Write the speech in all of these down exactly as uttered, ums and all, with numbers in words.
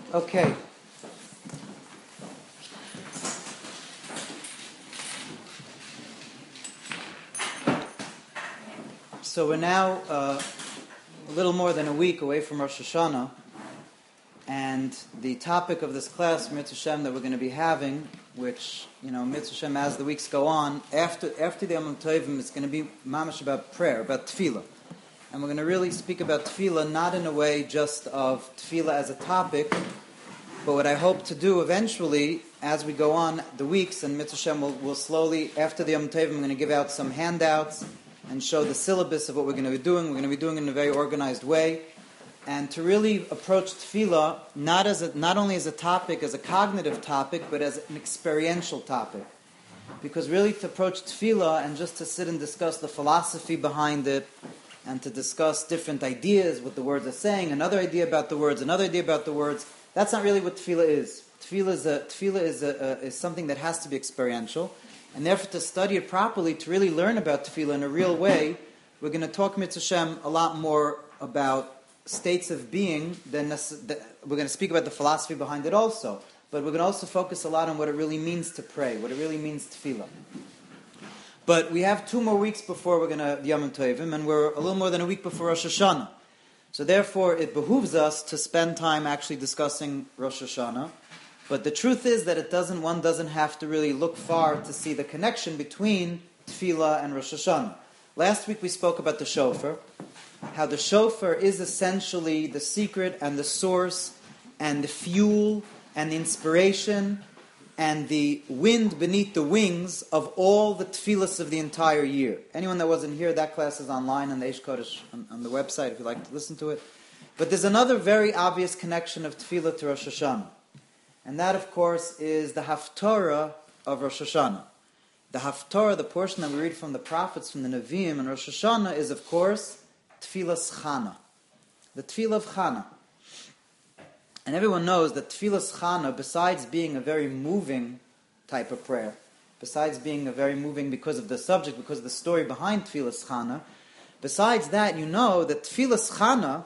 Okay. So we're now uh, a little more than a week away from Rosh Hashanah, and the topic of this class, Mitzvah Shem, that we're going to be having, which, you know, Mitzvah Shem, as the weeks go on, after after the Yom Tovim, it's going to be mamash about prayer, about tefillah. And we're going to really speak about tefillah, not in a way just of tefillah as a topic, but what I hope to do eventually, as we go on the weeks, and Mitzvah Shem will, will slowly, after the Yom Tovim, I'm going to give out some handouts and show the syllabus of what we're going to be doing. We're going to be doing it in a very organized way. And to really approach tefillah, not as a, not only as a topic, as a cognitive topic, but as an experiential topic. Because really to approach tefillah and just to sit and discuss the philosophy behind it, and to discuss different ideas, what the words are saying, another idea about the words, another idea about the words, that's not really what tefillah is. Tefillah is, a, tefillah is, a, a, is something that has to be experiential. And therefore, to study it properly, to really learn about tefillah in a real way, we're going to talk, Mitzvah Shem, a lot more about states of being than necess- we're going to speak about the philosophy behind it also. But we're going to also focus a lot on what it really means to pray, what it really means tefillah. But we have two more weeks before we're going to Yom Tovim, and we're a little more than a week before Rosh Hashanah. So therefore, it behooves us to spend time actually discussing Rosh Hashanah. But the truth is that it doesn't. One doesn't have to really look far to see the connection between tefillah and Rosh Hashanah. Last week we spoke about the shofar, how the shofar is essentially the secret and the source and the fuel and the inspiration and the wind beneath the wings of all the tefillahs of the entire year. Anyone that wasn't here, that class is online on the Eish Kodesh, on, on the website, if you'd like to listen to it. But there's another very obvious connection of tefillah to Rosh Hashanah. And that, of course, is the Haftorah of Rosh Hashanah. The Haftorah, the portion that we read from the prophets, from the Nevi'im and Rosh Hashanah, is, of course, Tefillas Chana. The Tefillah of Chana. And everyone knows that Tefillas Chana, besides being a very moving type of prayer, besides being a very moving because of the subject, because of the story behind Tefillas Chana, besides that, you know that Tefillas Chana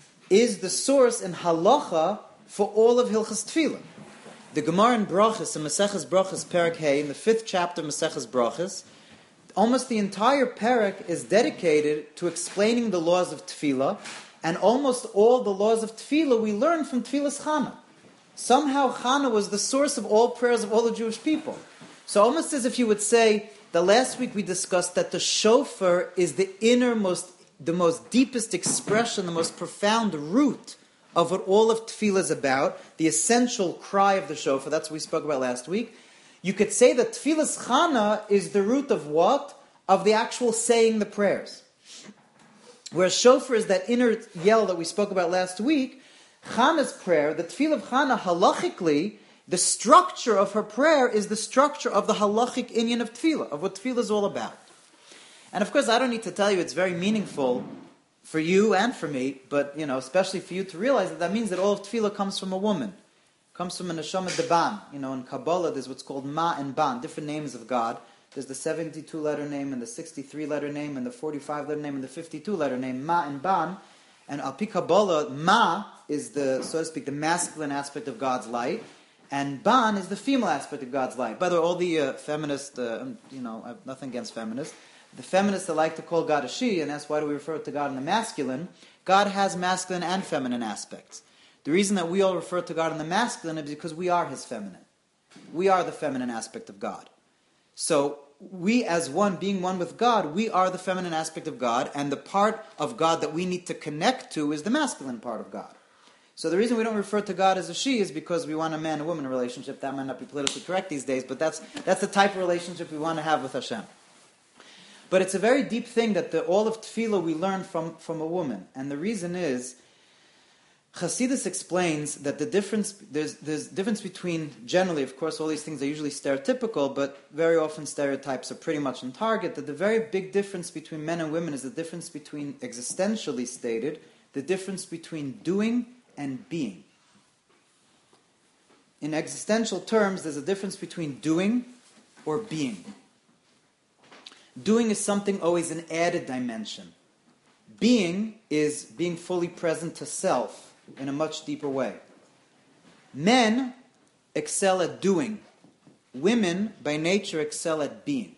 is the source in halacha for all of Hilchas Tefillah. The Gemara in Brachos, in Maseches Brachos, Perek Hey, in the fifth chapter of Maseches Brachos, almost the entire Perek is dedicated to explaining the laws of Tefillah, and almost all the laws of Tefillah we learn from Tefillas Chana. Somehow Chana was the source of all prayers of all the Jewish people. So almost as if you would say, the last week we discussed that the shofar is the innermost, the most deepest expression, the most profound root of what all of tefillah is about, the essential cry of the shofar. That's what we spoke about last week. You could say that tefillas chana is the root of what? Of the actual saying the prayers. Whereas shofar is that inner yell that we spoke about last week. Chana's prayer, the tefillah of Chana, halachically, the structure of her prayer is the structure of the halachic inyan of tefillah, of what tefillah is all about. And of course, I don't need to tell you, it's very meaningful for you and for me, but, you know, especially for you to realize that that means that all of tefillah comes from a woman. Comes from a neshama deban. You know, in Kabbalah there's what's called ma and ban, different names of God. There's the seventy-two letter name and the sixty-three letter name and the forty-five letter name and the fifty-two letter name, ma and ban. And al pi Kabbalah, ma is the, so to speak, the masculine aspect of God's light, and ban is the female aspect of God's light. By the way, all the uh, feminists, uh, you know, I have nothing against feminists, the feminists that like to call God a she, and that's why do we refer to God in the masculine, God has masculine and feminine aspects. The reason that we all refer to God in the masculine is because we are His feminine. We are the feminine aspect of God. So, we as one, being one with God, we are the feminine aspect of God, and the part of God that we need to connect to is the masculine part of God. So the reason we don't refer to God as a she is because we want a man and woman relationship. That might not be politically correct these days, but that's that's the type of relationship we want to have with Hashem. But it's a very deep thing that the, all of tefillah we learn from, from a woman. And the reason is, Chassidus explains that the difference, there's there's difference between, generally, of course, all these things are usually stereotypical, but very often stereotypes are pretty much on target, that the very big difference between men and women is the difference between, existentially stated, the difference between doing and being. In existential terms, there's a difference between doing or being. Doing is something always an added dimension. Being is being fully present to self in a much deeper way. Men excel at doing. Women, by nature, excel at being.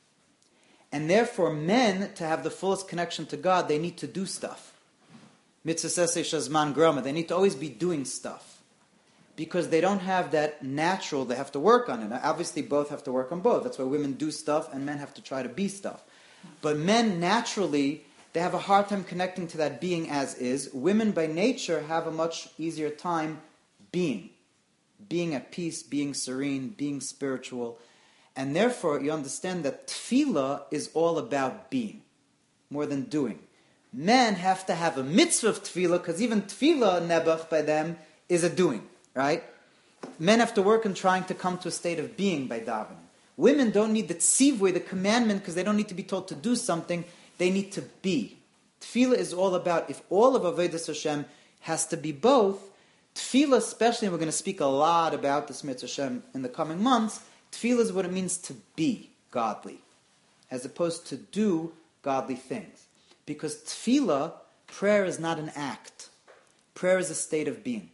And therefore, men, to have the fullest connection to God, they need to do stuff. Mitzvah sesei shazman grama. They need to always be doing stuff. Because they don't have that natural, they have to work on it. Now, obviously, both have to work on both. That's why women do stuff and men have to try to be stuff. But men, naturally, they have a hard time connecting to that being as is. Women, by nature, have a much easier time being. Being at peace, being serene, being spiritual. And therefore, you understand that tefillah is all about being, more than doing. Men have to have a mitzvah of tefillah, because even tefillah, nebuch, by them, is a doing, right? Men have to work in trying to come to a state of being by davening. Women don't need the tzivui, the commandment, because they don't need to be told to do something. They need to be. Tefillah is all about, if all of Avodas Hashem has to be both, tefillah especially, and we're going to speak a lot about this mitzvah Hashem in the coming months, tefillah is what it means to be godly, as opposed to do godly things. Because tefillah, prayer is not an act. Prayer is a state of being.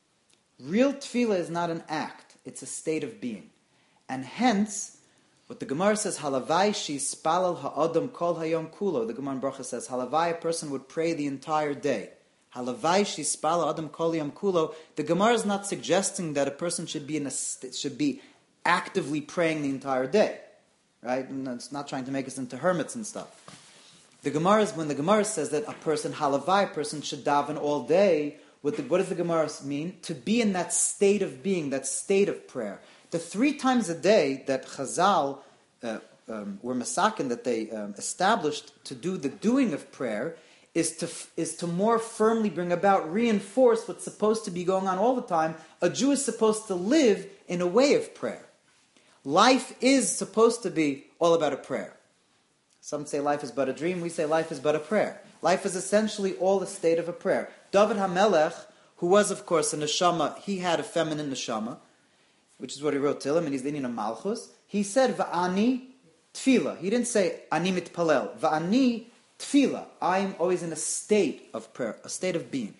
Real tefillah is not an act. It's a state of being. And hence, what the Gemara says, halavai shispalal ha'adam kol hayom kulo. The Gemara in Bracha says, halavai, a person would pray the entire day. Halavai shispalal adam kol hayom kulo. The Gemara is not suggesting that a person should be in a should be actively praying the entire day, right? And it's not trying to make us into hermits and stuff. The Gemara is, when the Gemara says that a person halavai, a person should daven all day. What, the, what does the Gemara mean? To be in that state of being, that state of prayer. The three times a day that Chazal uh, um, were masakin, that they um, established to do the doing of prayer, is to is to more firmly bring about, reinforce what's supposed to be going on all the time. A Jew is supposed to live in a way of prayer. Life is supposed to be all about a prayer. Some say life is but a dream. We say life is but a prayer. Life is essentially all a state of a prayer. David HaMelech, who was, of course, a neshama, he had a feminine neshama, which is what he wrote Tehillim, and he's the Inyan of Malchus. He said, Va'ani tefillah. He didn't say, Ani mitpalel. Va'ani tefillah. I'm always in a state of prayer, a state of being.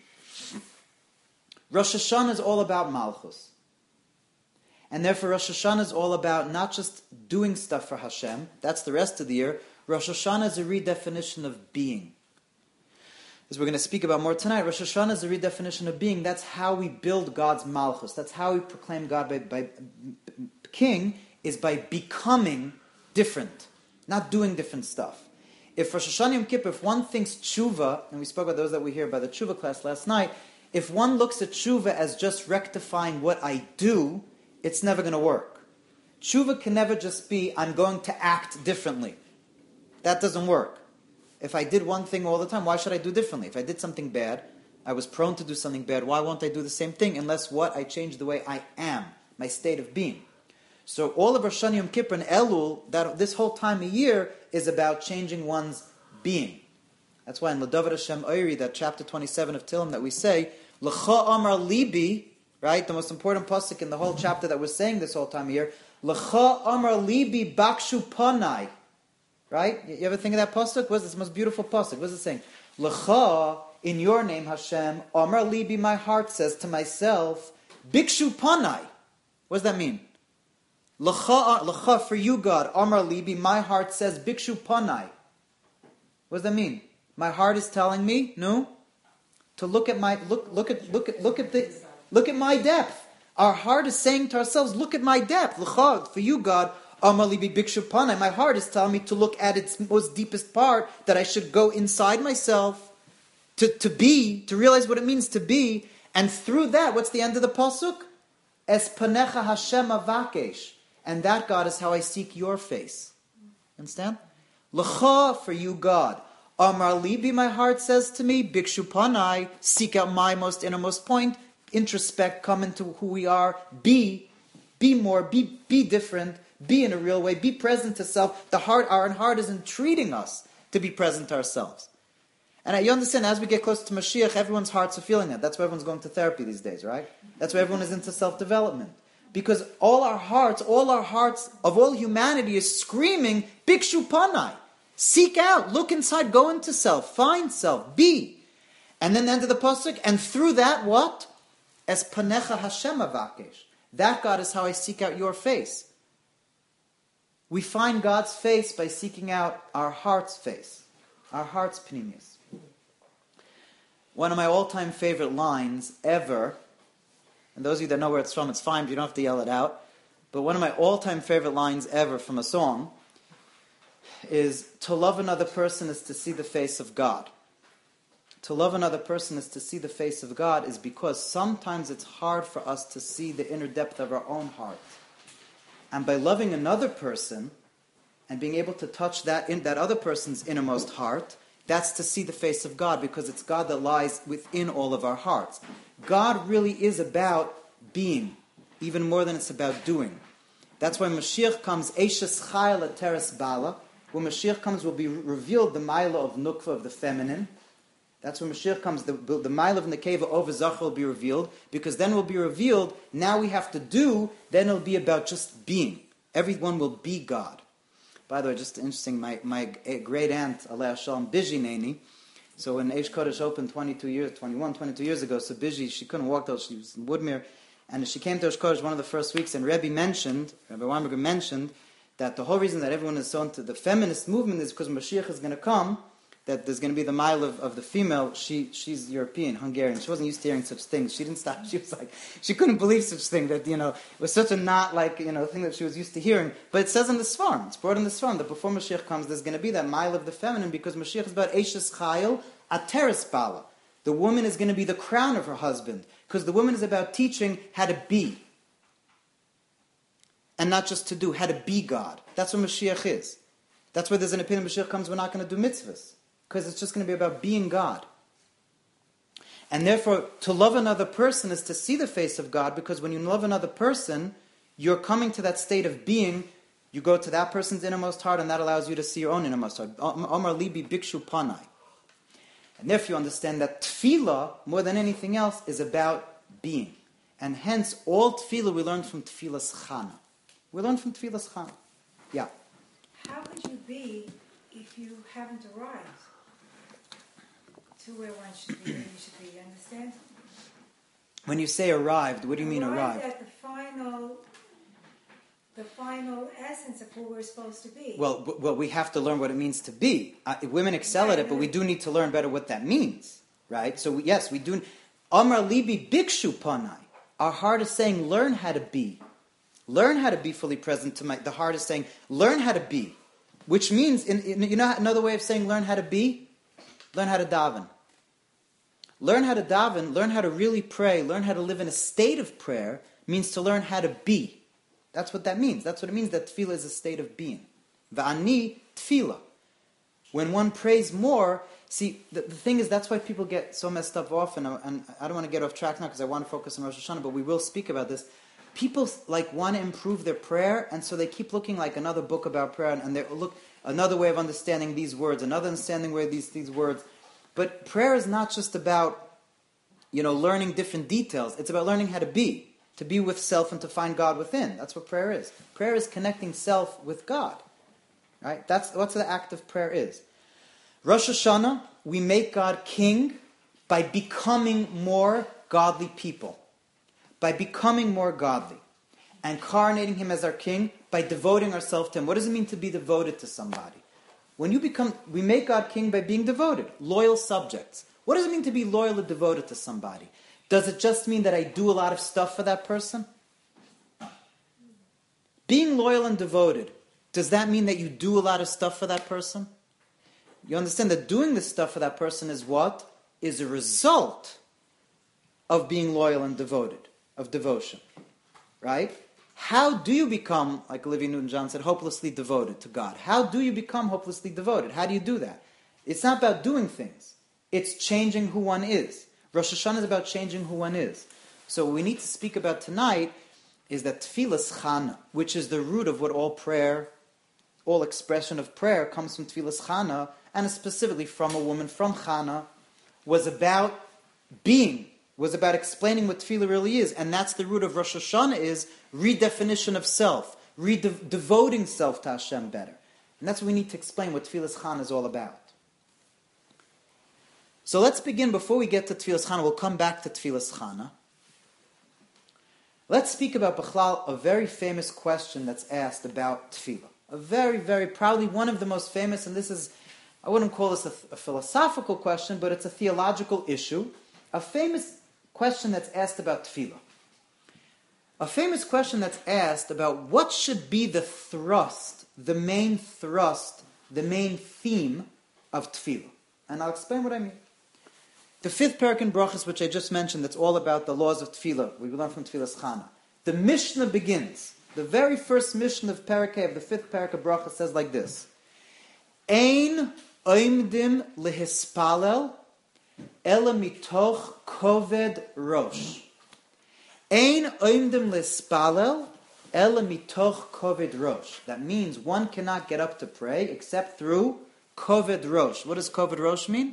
Rosh Hashanah is all about Malchus. And therefore Rosh Hashanah is all about not just doing stuff for Hashem, that's the rest of the year. Rosh Hashanah is a redefinition of being. As we're going to speak about more tonight, Rosh Hashanah is a redefinition of being. That's how we build God's Malchus. That's how we proclaim God by, by King, is by becoming different, not doing different stuff. If Rosh Hashanah Yom Kippur, if one thinks tshuva, and we spoke about those that we hear by the tshuva class last night, if one looks at tshuva as just rectifying what I do, it's never going to work. Tshuva can never just be, I'm going to act differently. That doesn't work. If I did one thing all the time, why should I do differently? If I did something bad, I was prone to do something bad, why won't I do the same thing? Unless what? I change the way I am, my state of being. So all of Rosh Hashanah Yom Kippur and Elul, that this whole time of year, is about changing one's being. That's why in L'David Hashem Oiri, that chapter twenty-seven of Tehillim that we say, L'cha amar libi, right, the most important pasuk in the whole chapter that we're saying this whole time of year, L'cha amar libi bakshu panai. Right? You ever think of that pasuk? What's this most beautiful pasuk? What's it saying? L'cha, in your name, Hashem, Amar Libi, my heart says to myself, Bikshu Panai. What does that mean? L'cha, l'cha, for you, God, Amar Libi, my heart says, Bikshu Panai. What does that mean? My heart is telling me, no, to look at my look, look at look at look at the look at my depth. Our heart is saying to ourselves, look at my depth. L'cha, for you, God. My heart is telling me to look at its most deepest part, that I should go inside myself, to, to be, to realize what it means to be, and through that, what's the end of the pasuk? Es panecha Hashem avakesh. And that, God, is how I seek your face. Understand? L'cha, for you, God. Amar libi, my heart says to me, Bikshu panai, seek out my most innermost point, introspect, come into who we are, be, be more, be, be different, be in a real way, be present to self. The heart, our heart is entreating us to be present to ourselves. And you understand, as we get closer to Mashiach, everyone's hearts are feeling that. That's why everyone's going to therapy these days, right? That's why everyone is into self-development. Because all our hearts, all our hearts of all humanity is screaming, Bikshu Panai. Seek out, look inside, go into self, find self, be. And then the end of the pasuk, and through that, what? Es panecha Hashem avakesh. That, God, is how I seek out your face. We find God's face by seeking out our heart's face, our heart's pnimius. One of my all-time favorite lines ever, and those of you that know where it's from, it's fine, but you don't have to yell it out, but one of my all-time favorite lines ever from a song is, to love another person is to see the face of God. To love another person is to see the face of God is because sometimes it's hard for us to see the inner depth of our own heart. And by loving another person and being able to touch that in, that other person's innermost heart, that's to see the face of God, because it's God that lies within all of our hearts. God really is about being, even more than it's about doing. That's why Mashiach comes, Eishes Chayil Teres Bala. When Mashiach comes, will be revealed the Maila of Nukva, of the feminine. That's when Mashiach comes, the, the Maila of Nekeva over Zachar will be revealed, because then will be revealed, now we have to do, then it'll be about just being. Everyone will be God. By the way, just interesting, my, my great aunt, Aleh Shalom, Biji Neni, so when Eish Kodesh opened twenty-two years, twenty-one, twenty-two years ago, so Biji, she couldn't walk till she was in Woodmere, and she came to Eish Kodesh one of the first weeks, and Rebbe mentioned, Rebbe Weinberger mentioned, that the whole reason that everyone is so into the feminist movement is because Mashiach is going to come, that there's going to be the mile of, of the female. She she's European, Hungarian. She wasn't used to hearing such things. She didn't stop. She was like, she couldn't believe such thing, that, you know, it was such a not like, you know, thing that she was used to hearing. But it says in the Sfarim, it's brought in the Sfarim, that before Mashiach comes, there's going to be that mile of the feminine, because Mashiach is about Eishes Chayil Ateres Bala. The woman is going to be the crown of her husband, because the woman is about teaching how to be. And not just to do, how to be God. That's what Mashiach is. That's why there's an opinion Mashiach comes, we're not going to do mitzvahs. Because it's just going to be about being God. And therefore, to love another person is to see the face of God, because when you love another person, you're coming to that state of being. You go to that person's innermost heart, and that allows you to see your own innermost heart. Omar Libi Bikshu Panai. And therefore you understand that tefillah, more than anything else, is about being. And hence, all tefillah we learn from tefillah's chana. We learn from tefillah's chana. Yeah. How could you be if you haven't arrived to where one should be, where you should be, you understand? When you say arrived, what do you mean arrived? Arrived at the final, the final essence of who we're supposed to be. Well, b- well, we have to learn what it means to be. Uh, women excel right, at it, but we do need to learn better what that means, right? So we, yes, we do. Amar Libi Bikshu Panai. Our heart is saying, learn how to be. Learn how to be fully present to my... The heart is saying, learn how to be. Which means, in, in, you know another way of saying learn how to be? Learn how to daven. Learn how to daven, learn how to really pray, learn how to live in a state of prayer, means to learn how to be. That's what that means. That's what it means that tefillah is a state of being. Va'ani tefillah. When one prays more, see, the, the thing is, that's why people get so messed up often, and I don't want to get off track now because I want to focus on Rosh Hashanah, but we will speak about this. People like want to improve their prayer, and so they keep looking like another book about prayer, and they look another way of understanding these words, another understanding where these these words. But prayer is not just about, you know, learning different details. It's about learning how to be, to be with self and to find God within. That's what prayer is. Prayer is connecting self with God, right? That's what the act of prayer is. Rosh Hashanah, we make God king by becoming more godly people. By becoming more godly, and coronating him as our king by devoting ourselves to him. What does it mean to be devoted to somebody? When you become, we make God king by being devoted, loyal subjects. What does it mean to be loyal or devoted to somebody? Does it just mean that I do a lot of stuff for that person? Being loyal and devoted, does that mean that you do a lot of stuff for that person? You understand that doing this stuff for that person is what? Is a result of being loyal and devoted. Of devotion, right? How do you become, like Olivia Newton-John said, hopelessly devoted to God? How do you become hopelessly devoted? How do you do that? It's not about doing things. It's changing who one is. Rosh Hashanah is about changing who one is. So what we need to speak about tonight is that Tefillah's Chana, which is the root of what all prayer, all expression of prayer comes from Tefillah's Chana, and specifically from a woman from Chana, was about being, was about explaining what tefillah really is. And that's the root of Rosh Hashanah, is redefinition of self, rede- devoting self to Hashem better. And that's what we need to explain what tefillah's Chana is all about. So let's begin, before we get to tefillah's Chana, we'll come back to tefillah's Chana. Let's speak about Bechlal, a very famous question that's asked about tefillah. A very, very, probably one of the most famous, and this is, I wouldn't call this a, a philosophical question, but it's a theological issue. A famous question that's asked about tefillah. A famous question that's asked about what should be the thrust, the main thrust, the main theme of tefillah. And I'll explain what I mean. The fifth parak in Brachos, which I just mentioned, that's all about the laws of tefillah. We learn from Tefillah's Chana. The Mishnah begins. The very first Mishnah of Parakeh, of the fifth parak of Brachos, says like this. Ein oimdim lehispalel ela mitoch koved rosh. Ein oimdim lehispalel ela mitoch koved rosh. That means one cannot get up to pray except through koved rosh. What does koved rosh mean?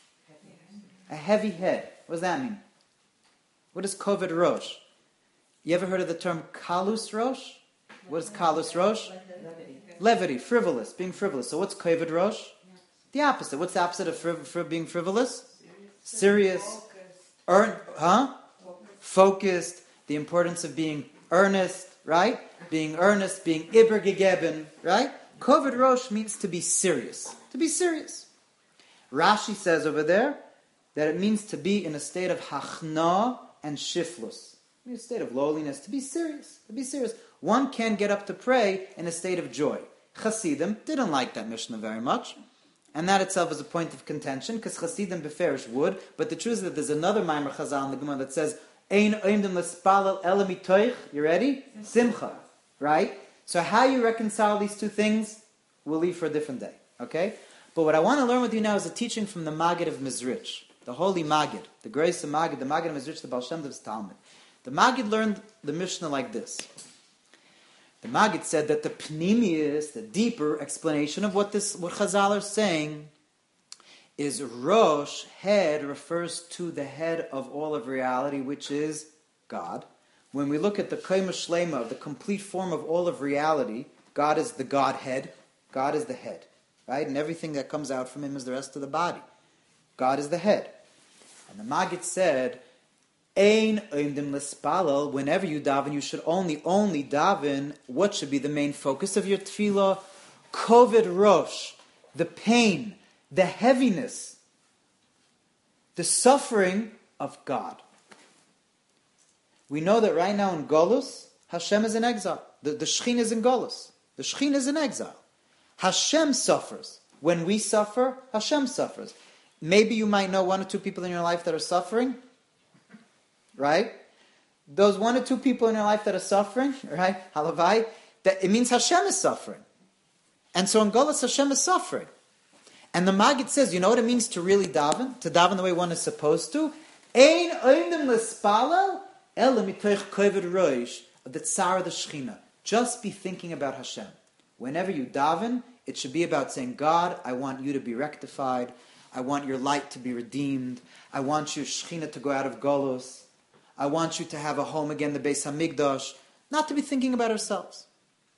A heavy head. What does that mean? What is koved rosh? You ever heard of the term kalus rosh? What is kalus rosh? Levity, frivolous, being frivolous. So what's koved rosh? The opposite. What's the opposite of friv- friv- being frivolous? Serious. Earn, huh? Focused. The importance of being earnest, right? Being earnest, being iber gegeben, right? Koved rosh means to be serious. To be serious. Rashi says over there that it means to be in a state of hachna and shiflus. In a state of lowliness, to be serious, to be serious. One can get up to pray in a state of joy. Chasidim didn't like that Mishnah very much, and that itself is a point of contention, because Chasidim beferish would, but the truth is that there's another Maimer Chazal in the Gemara that says, Ein oimdim l'spalel ela mitoich, you ready? Simcha, right? So how you reconcile these two things, we'll leave for a different day, okay? But what I want to learn with you now is a teaching from the Maggid of Mizrich, the holy Maggid, the grace of Maggid, the Maggid of Mizrich, the Baal Shem Tov's Talmud. The Maggid learned the Mishnah like this. The Maggid said that the pnimius, the deeper explanation of what this, what Chazal are saying, is Rosh, head, refers to the head of all of reality, which is God. When we look at the Kayma Shlema, the complete form of all of reality, God is the Godhead. God is the head, right? And everything that comes out from Him is the rest of the body. God is the head. And the Maggid said, Ein oimdim l'spalel, whenever you daven, you should only, only daven, what should be the main focus of your tefillah? Koved rosh, the pain, the heaviness, the suffering of God. We know that right now in Golus, Hashem is in exile. The, the Shechin is in Golus. The Shechin is in exile. Hashem suffers. When we suffer, Hashem suffers. Maybe you might know one or two people in your life that are suffering. Right? Those one or two people in your life that are suffering, right? Halavai, that it means Hashem is suffering. And so in Golus, Hashem is suffering. And the Maggid says, you know what it means to really daven? To daven the way one is supposed to? Ein oimdim l'spalel ela mitoich koved rosh, the tsar of the Shechina. Just be thinking about Hashem. Whenever you daven, it should be about saying, God, I want you to be rectified. I want your light to be redeemed. I want your Shechina to go out of Golus. I want you to have a home again, the Beis Hamikdash. Not to be thinking about ourselves.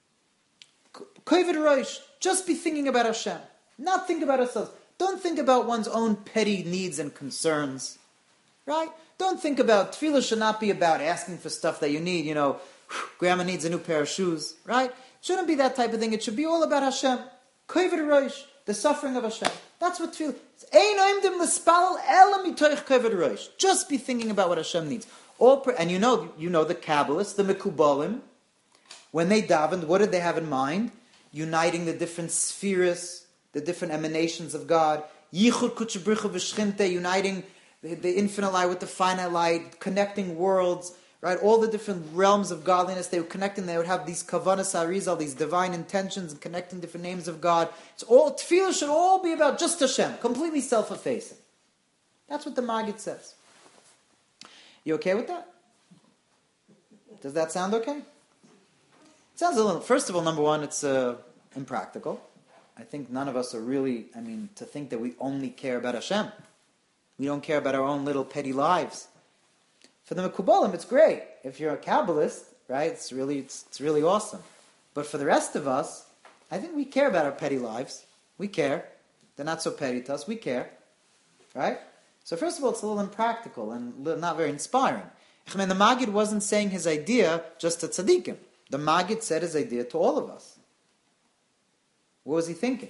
Koved rosh, just be thinking about Hashem. Not think about ourselves. Don't think about one's own petty needs and concerns. Right? Don't think about, tefillah should not be about asking for stuff that you need. You know, grandma needs a new pair of shoes. Right? It shouldn't be that type of thing. It should be all about Hashem. Koved rosh, the suffering of Hashem. That's what tefillah is. Ein oimdim l'spalel ela mitoich koved rosh. Just be thinking about what Hashem needs. All pre- and you know, you know the Kabbalists, the Mekubalim, when they davened, what did they have in mind? Uniting the different spheres, the different emanations of God. Yichud Kutsh Bricha V'Shchinte, uniting the, the infinite light with the finite light, connecting worlds, right? All the different realms of godliness, they would connect and they would have these Kavanas Arizal, these divine intentions, and connecting different names of God. It's all, tefillah should all be about just Hashem, completely self-effacing. That's what the Maggid says. You okay with that? Does that sound okay? It sounds a little... First of all, number one, it's uh, impractical. I think none of us are really... I mean, to think that we only care about Hashem. We don't care about our own little petty lives. For the Mekubalim, it's great. If you're a Kabbalist, right, it's really, it's, it's really awesome. But for the rest of us, I think we care about our petty lives. We care. They're not so petty to us. We care. Right? So first of all, it's a little impractical and not very inspiring. I mean, the Maggid wasn't saying his idea just to tzaddikim. The Maggid said his idea to all of us. What was he thinking?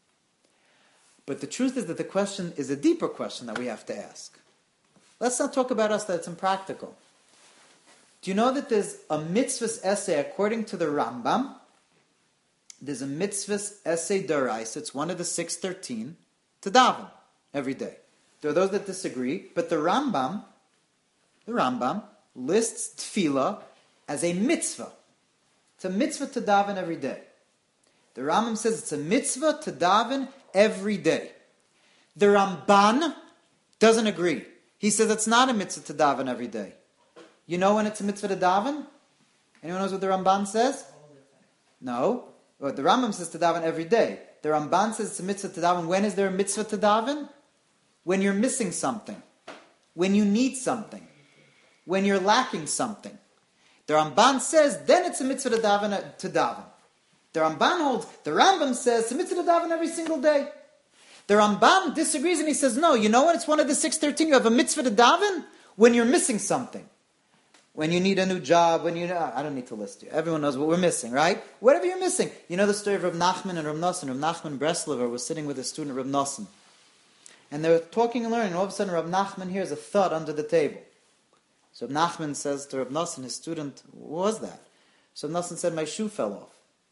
But the truth is that the question is a deeper question that we have to ask. Let's not talk about us that it's impractical. Do you know that there's a mitzvah's essay according to the Rambam? There's a mitzvah's essay d'oraisa. It's one of the six thirteen to daven every day. There are those that disagree, but the Rambam, the Rambam lists tefillah as a mitzvah. It's a mitzvah to daven every day. The Rambam says it's a mitzvah to daven every day. The Ramban doesn't agree. He says it's not a mitzvah to daven every day. You know when it's a mitzvah to daven? Anyone knows what the Ramban says? No. Well, the Rambam says to daven every day. The Ramban says it's a mitzvah to daven. When is there a mitzvah to daven? When you're missing something. When you need something. When you're lacking something. The Ramban says then it's a mitzvah to daven. To daven. The Ramban holds, the Rambam says it's a mitzvah to daven every single day. The Rambam disagrees and he says, no, you know what? It's one of the six thirteen. You have a mitzvah to daven when you're missing something. When you need a new job, when you... I don't need to list you. Everyone knows what we're missing, right? Whatever you're missing. You know the story of Reb Nachman and Reb Nosson. Reb Nachman Breslover was sitting with a student, Reb Nosson. And they were talking and learning. And all of a sudden, Reb Nachman hears a thud under the table. So Reb Nachman says to Reb Nosson, his student, what was that? So Reb Nosson said, my shoe fell off.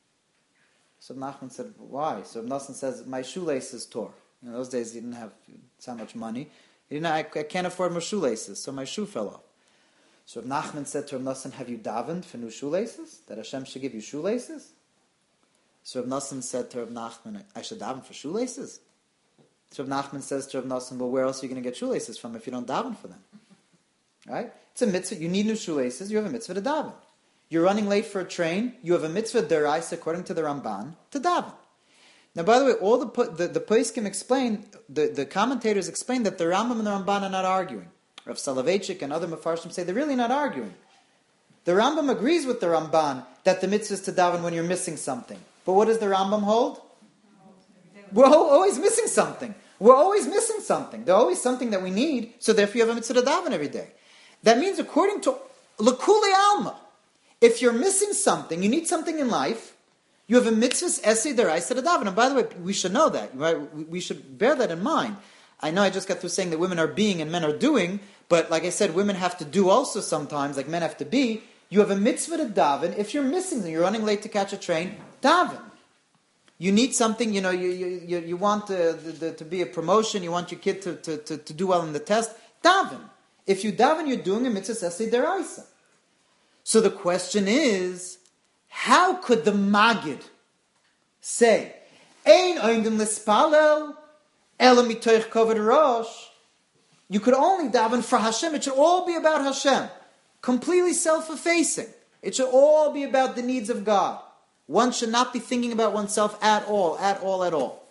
So Nachman said, why? So Nosson says, my shoelaces tore. In those days, he didn't have so much money. He didn't. I, I can't afford more shoelaces, so my shoe fell off. So Nachman said to Nosson, have you davened for new shoelaces? That Hashem should give you shoelaces? So Nosson said to Nachman, I should daven for shoelaces? So Nachman says to Nosson, well, where else are you going to get shoelaces from if you don't daven for them? Right? It's a mitzvah. You need new shoelaces. You have a mitzvah to daven. You're running late for a train. You have a mitzvah d'oraisa according to the Ramban to daven. Now, by the way, all the the, the poskim explain, the, the commentators explain that the Rambam and the Ramban are not arguing. Rav Soloveitchik and other Mefarshim say they're really not arguing. The Rambam agrees with the Ramban that the mitzvah is to daven when you're missing something. But what does the Rambam hold? We're always missing something. We're always missing something. There's always something that we need, so therefore you have a mitzvah to daven every day. That means according to L'Kulei Alma, if you're missing something, you need something in life, you have a mitzvah's essay d'oraisa to daven. And by the way, we should know that. Right? We should bear that in mind. I know I just got through saying that women are being and men are doing, but like I said, women have to do also sometimes, like men have to be. You have a mitzvah to daven. If you're missing them, you're running late to catch a train, daven. You need something, you know, you you, you want the, the, to be a promotion, you want your kid to, to, to, to do well in the test, daven. If you daven, you're doing a mitzvah's essay d'oraisa. So the question is, how could the Maggid say, Ein oindim l'spalel, ela mitoich koved rosh? You could only daven for Hashem. It should all be about Hashem. Completely self-effacing. It should all be about the needs of God. One should not be thinking about oneself at all, at all, at all.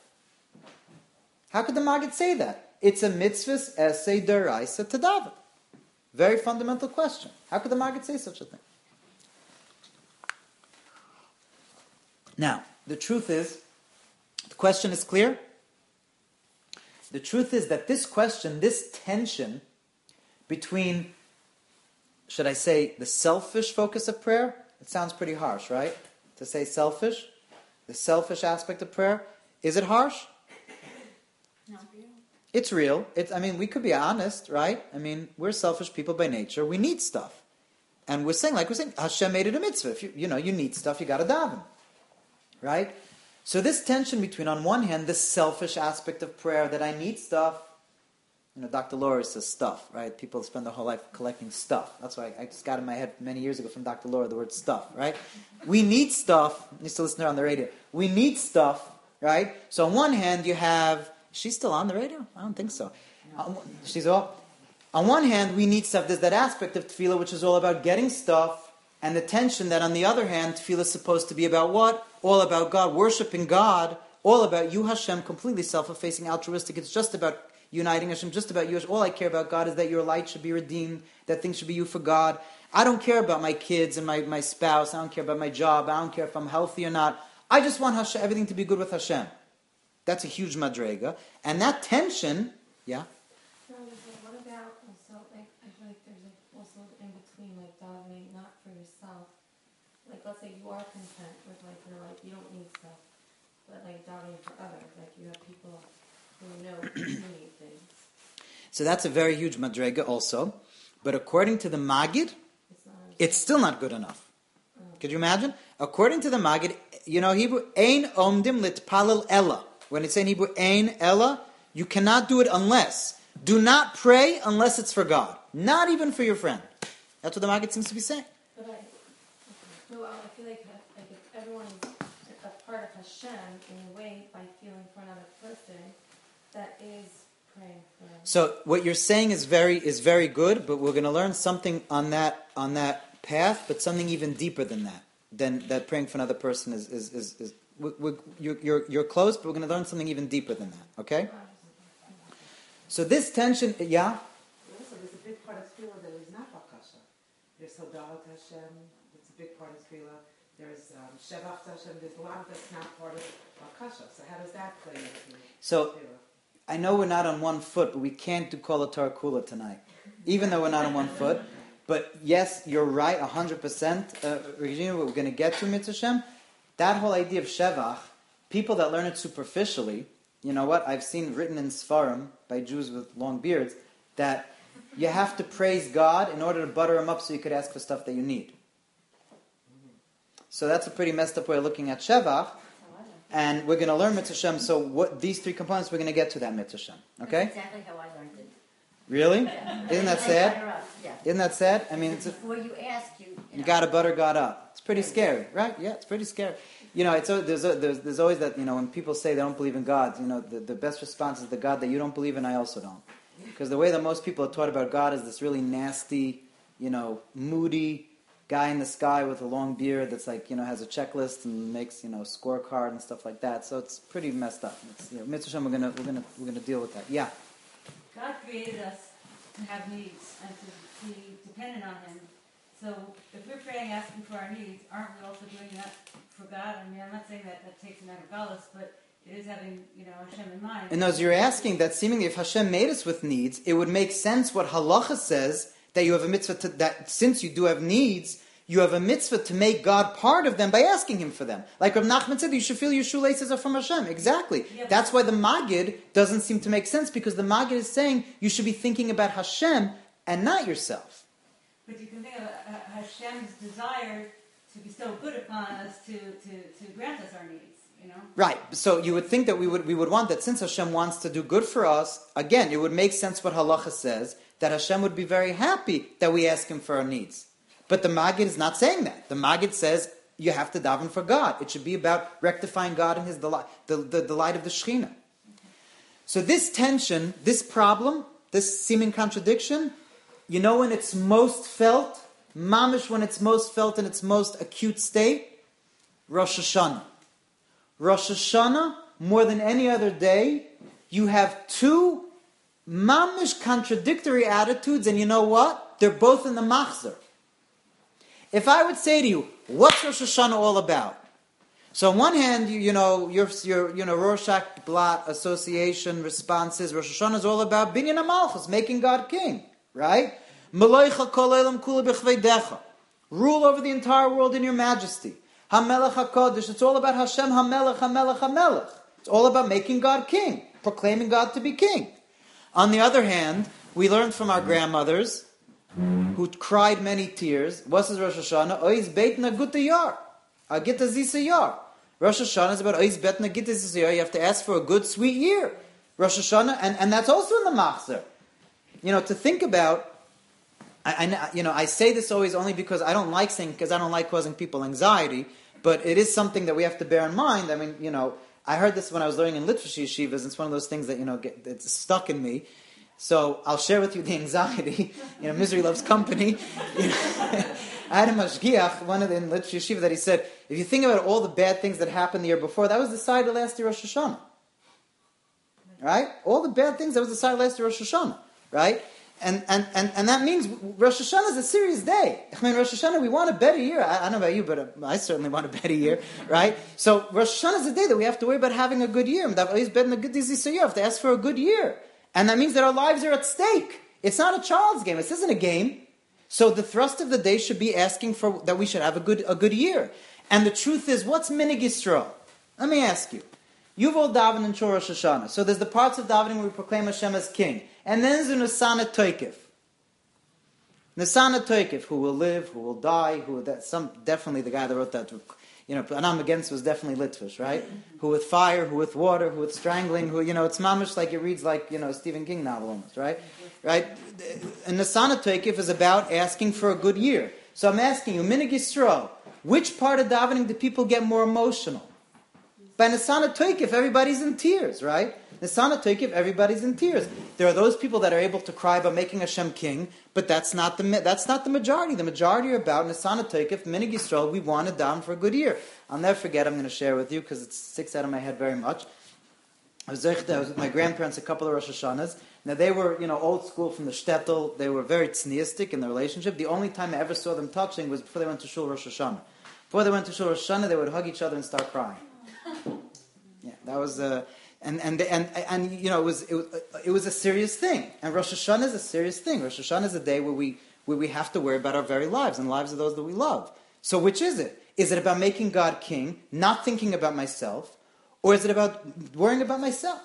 How could the Maggid say that? It's a mitzvah's essay d'oraisa to daven. Very fundamental question. How could the Maggid say such a thing? Now, the truth is, the question is clear. The truth is that this question, this tension between, should I say, the selfish focus of prayer? It sounds pretty harsh, right? To say selfish, the selfish aspect of prayer. Is it harsh? Not real. It's real. It's, I mean, we could be honest, right? I mean, we're selfish people by nature. We need stuff. And we're saying, like we're saying, Hashem made it a mitzvah. If you, you know, you need stuff, you got to daven. Right? So this tension between, on one hand, this selfish aspect of prayer, that I need stuff. You know, Doctor Laura says stuff, right? People spend their whole life collecting stuff. That's why I just got in my head many years ago from Doctor Laura, the word stuff, right? We need stuff. I used to listen to her on the radio. We need stuff, right? So on one hand, you have... She's still on the radio? I don't think so. No. She's all... On one hand, we need stuff. There's that aspect of tefillah which is all about getting stuff, and the tension that on the other hand, tefillah is supposed to be about what? All about God, worshiping God, all about you, Hashem, completely self-effacing, altruistic. It's just about uniting Hashem, just about you. All I care about, God, is that your light should be redeemed, that things should be you for God. I don't care about my kids and my, my spouse. I don't care about my job. I don't care if I'm healthy or not. I just want Hashem, everything to be good with Hashem. That's a huge madrega. And that tension, yeah? So, what about also, like, I feel like there's also in let's say you are content with like your life, you don't need stuff, but like davening for others, like you have people who know who need things. So that's a very huge madrega also. But according to the Magid, It's not. it's still not good enough. Could you imagine? According to the Magid, you know, Hebrew, Ein omdim litpalel ella. When it's in Hebrew, Ein ella, you cannot do it unless. Do not pray unless it's for God. Not even for your friend. That's what the Magid seems to be saying. But I, no, I feel like like if everyone's a part of Hashem in a way by feeling for another person, that is praying for them. So what you're saying is very is very good, but we're going to learn something on that on that path, but something even deeper than that. Than that praying for another person is is is, is we, we, you're, you're you're close, but we're going to learn something even deeper than that. Okay. So this tension, yeah. Also, there's a big part of tefillah that is not bakasha. There's Hodalat Hashem. It's a big part of tefillah. There's um, Shevach Hashem. There's a lot that's not part of bakasha. So how does that play into So tefillah? I know we're not on one foot, but we can't do Kol HaTorah Kula tonight, even though we're not on one foot. But yes, you're right, one hundred percent. Uh, Regina, what we're going to get to, Mitzvah Shem, that whole idea of Shevach, people that learn it superficially, you know what, I've seen written in Sfarim by Jews with long beards, that you have to praise God in order to butter him up so you could ask for stuff that you need. So that's a pretty messed up way of looking at Shevach. And we're going to learn Mitzvah Shem. So what these three components, we're going to get to that Mitzvah Shem. Okay? That's exactly how I learned it. Really? Yeah. Isn't that I sad? butter up, yeah. Isn't that sad? I mean, it's a, Before you ask, you... You, you know. got to butter God up. It's pretty scary, right? Yeah, it's pretty scary. You know, it's there's, there's there's always that, you know, when people say they don't believe in God, you know, the, the best response is the God that you don't believe in, I also don't. Because the way that most people are taught about God is this really nasty, you know, moody guy in the sky with a long beard that's like, you know, has a checklist and makes, you know, scorecard and stuff like that. So it's pretty messed up. It's, you know, Mitzvah Shem, we're gonna we're gonna we're gonna deal with that. Yeah. God created us to have needs and to be dependent on Him. So if we're praying, asking for our needs, aren't we also doing that for God? I mean, I'm not saying that that takes him out of Galus, but it is having, you know, Hashem in mind. And as you're asking that seemingly if Hashem made us with needs, it would make sense what halacha says, that you have a mitzvah to, that since you do have needs, you have a mitzvah to make God part of them by asking Him for them. Like Rav Nachman said, you should feel your shoelaces are from Hashem. Exactly. Yeah, That's why the Magid doesn't seem to make sense, because the Magid is saying you should be thinking about Hashem and not yourself. But you can think of uh, Hashem's desire to bestow good upon us to, to, to grant us our needs, you know? Right. So you would think that we would we would want that since Hashem wants to do good for us, again, it would make sense what halacha says, that Hashem would be very happy that we ask Him for our needs. But the Magid is not saying that. The Magid says you have to daven for God. It should be about rectifying God and His delight, the, the delight of the Shekhinah. So this tension, this problem, this seeming contradiction, you know when it's most felt? Mamish, when it's most felt in its most acute state? Rosh Hashanah. Rosh Hashanah, more than any other day, you have two mamish contradictory attitudes, and you know what? They're both in the machzor. If I would say to you, what's Rosh Hashanah all about? So on one hand, you, you know, your, your you know, Rorschach Blot Association responses, Rosh Hashanah is all about Binyan HaMalchus, making God king, right? Rule over the entire world in your majesty. HaMelech HaKodesh, it's all about Hashem HaMelech, HaMelech, HaMelech. It's all about making God king, proclaiming God to be king. On the other hand, we learned from our grandmothers, who cried many tears, what is Rosh Hashanah? Oiz Beitna Gutta Yar. Agita Zisa Yar. Rosh Hashanah is about Oiz Beitna Gita Zisa Yar. You have to ask for a good, sweet year. Rosh Hashanah, and, and that's also in the Machzor. You know, to think about, I, I, you know, I say this always only because I don't like saying, because I don't like causing people anxiety, but it is something that we have to bear in mind. I mean, you know, I heard this when I was learning in Litvish yeshivas. It's one of those things that, you know, get, it's stuck in me. So I'll share with you the anxiety. You know, misery loves company. You know, I had a mashgiach, one of the in Litvish yeshiva, that he said, if you think about all the bad things that happened the year before, that was decided last year Rosh Hashanah. Right? All the bad things, that was decided last year Rosh Hashanah. Right? And, and, and, and that means Rosh Hashanah is a serious day. I mean, Rosh Hashanah, we want a better year. I, I don't know about you, but I certainly want a better year, right? So Rosh Hashanah is a day that we have to worry about having a good year. We have to ask for a good year. And that means that our lives are at stake. It's not a child's game. This isn't a game. So the thrust of the day should be asking for that we should have a good a good year. And the truth is, what's Minig Yisrael? Let me ask you. You've all davened in Shul Rosh Hashanah. So there's the parts of davening where we proclaim Hashem as King. And then there's the Nisana Toikif. Nisana Toikif, who will live, who will die, who that some definitely the guy that wrote that, you know, Anam against was definitely Litvish, right? Who with fire, who with water, who with strangling, who, you know, it's mamish like it reads like, you know, a Stephen King novel almost, right? Right? And Nisana Toikif is about asking for a good year. So I'm asking you, Minig Yisrael, which part of davening do people get more emotional? By Nisana Toikif, everybody's in tears, right? Nisana Toikif, everybody's in tears. There are those people that are able to cry about making Hashem king, but that's not the that's not the majority. The majority are about Nisana Toikif, Minig Yisrael. We want to daven for a good year. I'll never forget. I'm going to share with you because it sticks out of my head very much. I was, I was with my grandparents a couple of Rosh Hashanahs. Now they were, you know, old school from the shtetl. They were very tzniistic in their relationship. The only time I ever saw them touching was before they went to Shul Rosh Hashanah. Before they went to Shul Rosh Hashanah, they would hug each other and start crying. Yeah, that was uh, and and and and you know it was it was it was a serious thing. And Rosh Hashanah is a serious thing. Rosh Hashanah is a day where we where we have to worry about our very lives and the lives of those that we love. So which is it? Is it about making God king, not thinking about myself, or is it about worrying about myself?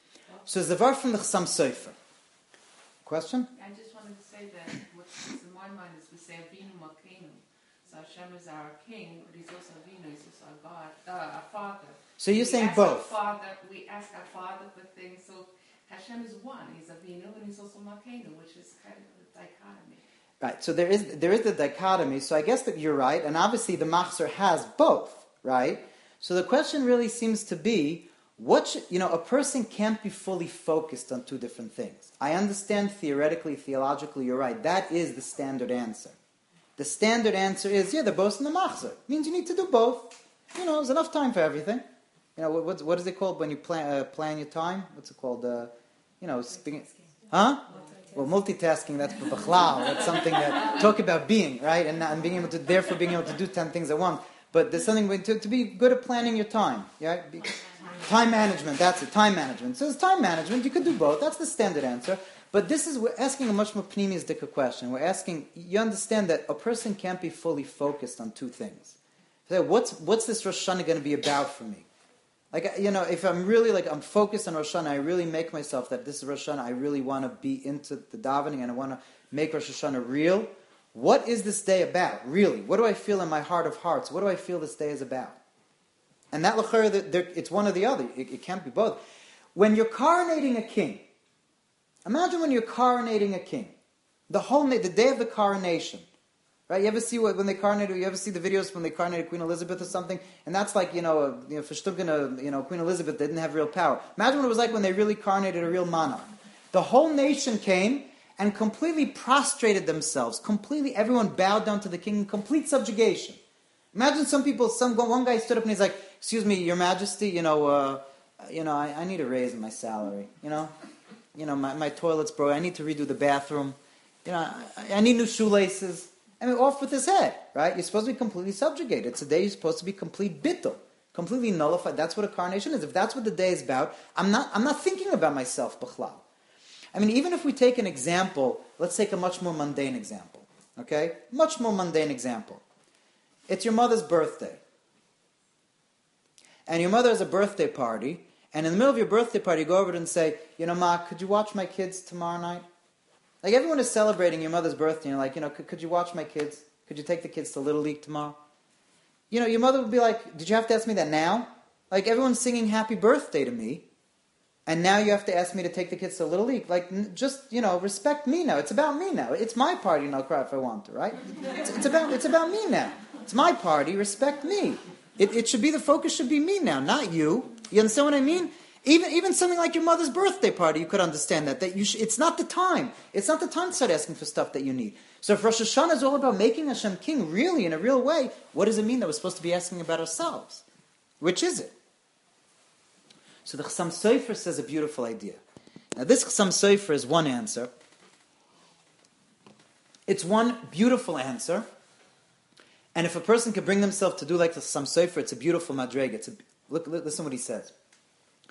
So it's the verse from the Chassam Sofer. Question? I just wanted to say that what's in my mind is we say Avinu Malkeinu. So Hashem is our king, but he's also Avinu, he's also our God, uh, our Father. So you're we saying ask both? Our father, we ask our Father for things. So Hashem is one. He's Avinu and he's also Malkeinu, which is kind of a dichotomy. Right. So there is there is the dichotomy. So I guess that you're right, and obviously the Machzor has both, right? So the question really seems to be, what should, you know, a person can't be fully focused on two different things. I understand theoretically, theologically, you're right. That is the standard answer. The standard answer is, yeah, they're both in the Machzor. Means you need to do both. You know, there's enough time for everything. You know, what, what is it called when you plan, uh, plan your time? What's it called? Uh, you know, speaking, huh? Well, multitasking, that's for Bachlal. That's something that, talk about being, right? And, and being able to, therefore being able to do ten things at once. But there's something, to, to be good at planning your time. Yeah? Be, time management, that's it, time management. So it's time management, you could do both. That's the standard answer. But this is, we're asking a much more pneumistic question. We're asking, you understand that a person can't be fully focused on two things. So what's, what's this Rosh Hashanah going to be about for me? Like, you know, if I'm really, like, I'm focused on Rosh Hashanah, I really make myself that this is Rosh Hashanah, I really want to be into the davening and I want to make Rosh Hashanah real. What is this day about, really? What do I feel in my heart of hearts? What do I feel this day is about? And that, it's one or the other. It, it can't be both. When you're coronating a king, imagine when you're coronating a king. The whole, the day of the coronation. Right? You ever see what, when they coronated, you ever see the videos when they coronated Queen Elizabeth or something? And that's like, you know, a, you know, for Stumpkin, you know, Queen Elizabeth didn't have real power. Imagine what it was like when they really coronated a real monarch. The whole nation came and completely prostrated themselves. Completely, everyone bowed down to the king in complete subjugation. Imagine some people, some one guy stood up and he's like, "Excuse me, Your Majesty, you know, uh, you know, I, I need a raise in my salary. You know, you know, my, my toilet's broke. I need to redo the bathroom. You know, I, I need new shoelaces." I mean, off with his head, right? You're supposed to be completely subjugated. Today you're supposed to be complete bittul, completely nullified. That's what a coronation is. If that's what the day is about, I'm not, I'm not thinking about myself, b'chlal. I mean, even if we take an example, let's take a much more mundane example, okay? Much more mundane example. It's your mother's birthday. And your mother has a birthday party, and in the middle of your birthday party, you go over and say, you know, Ma, could you watch my kids tomorrow night? Like, everyone is celebrating your mother's birthday, and you're like, you know, could, could you watch my kids? Could you take the kids to Little League tomorrow? You know, your mother would be like, did you have to ask me that now? Like, everyone's singing happy birthday to me, and now you have to ask me to take the kids to Little League. Like, just, you know, respect me now. It's about me now. It's my party, and I'll cry if I want to, right? It's, it's about it's about me now. It's my party. Respect me. It, it should be, the focus should be me now, not you. You understand what I mean? Even even something like your mother's birthday party, you could understand that. That you sh- it's not the time. It's not the time to start asking for stuff that you need. So if Rosh Hashanah is all about making Hashem king, really, in a real way, what does it mean that we're supposed to be asking about ourselves? Which is it? So the Chassam Sofer says a beautiful idea. Now this Chassam Sofer is one answer. It's one beautiful answer. And if a person could bring themselves to do like the Chassam Sofer, it's a beautiful madrega. It's a, look, look, listen what he says.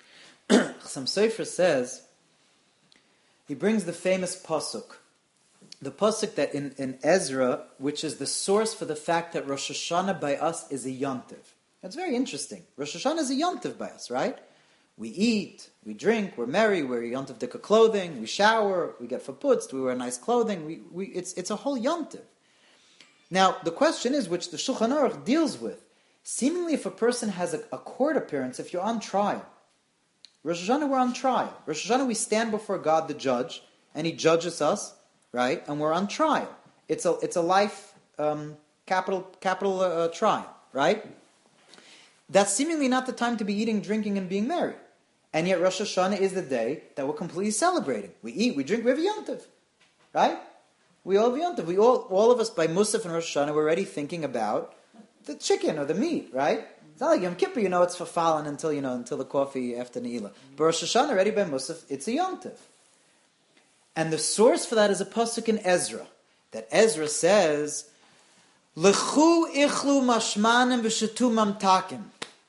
Chassam Sofer says, he brings the famous pasuk the pasuk that in, in Ezra, which is the source for the fact that Rosh Hashanah by us is a yontiv. That's very interesting. Rosh Hashanah is a yontiv by us, right? We eat, we drink, we're merry, we're yontiv dika clothing, we shower, we get verputzt, we wear nice clothing. We, we, it's, it's a whole yontiv. Now, the question is, which the Shulchan Aruch deals with, seemingly if a person has a, a court appearance, if you're on trial, Rosh Hashanah, we're on trial. Rosh Hashanah, we stand before God, the judge, and He judges us, right? And we're on trial. It's a it's a life um, capital capital uh, trial, right? That's seemingly not the time to be eating, drinking, and being merry. And yet Rosh Hashanah is the day that we're completely celebrating. We eat, we drink, we have a yontiv, right? We all have a yontiv. We all all of us by Musaf and Rosh Hashanah, we're already thinking about the chicken or the meat, right? It's not like Yom Kippur, you know, it's for fallen until, you know, until the coffee after Ne'ilah. But Rosh Hashanah, already by Musaf, it's a yontiv. And the source for that is a pasuk in Ezra. That Ezra says, L'chu ichlu mashmanim v'shetu mamtakim.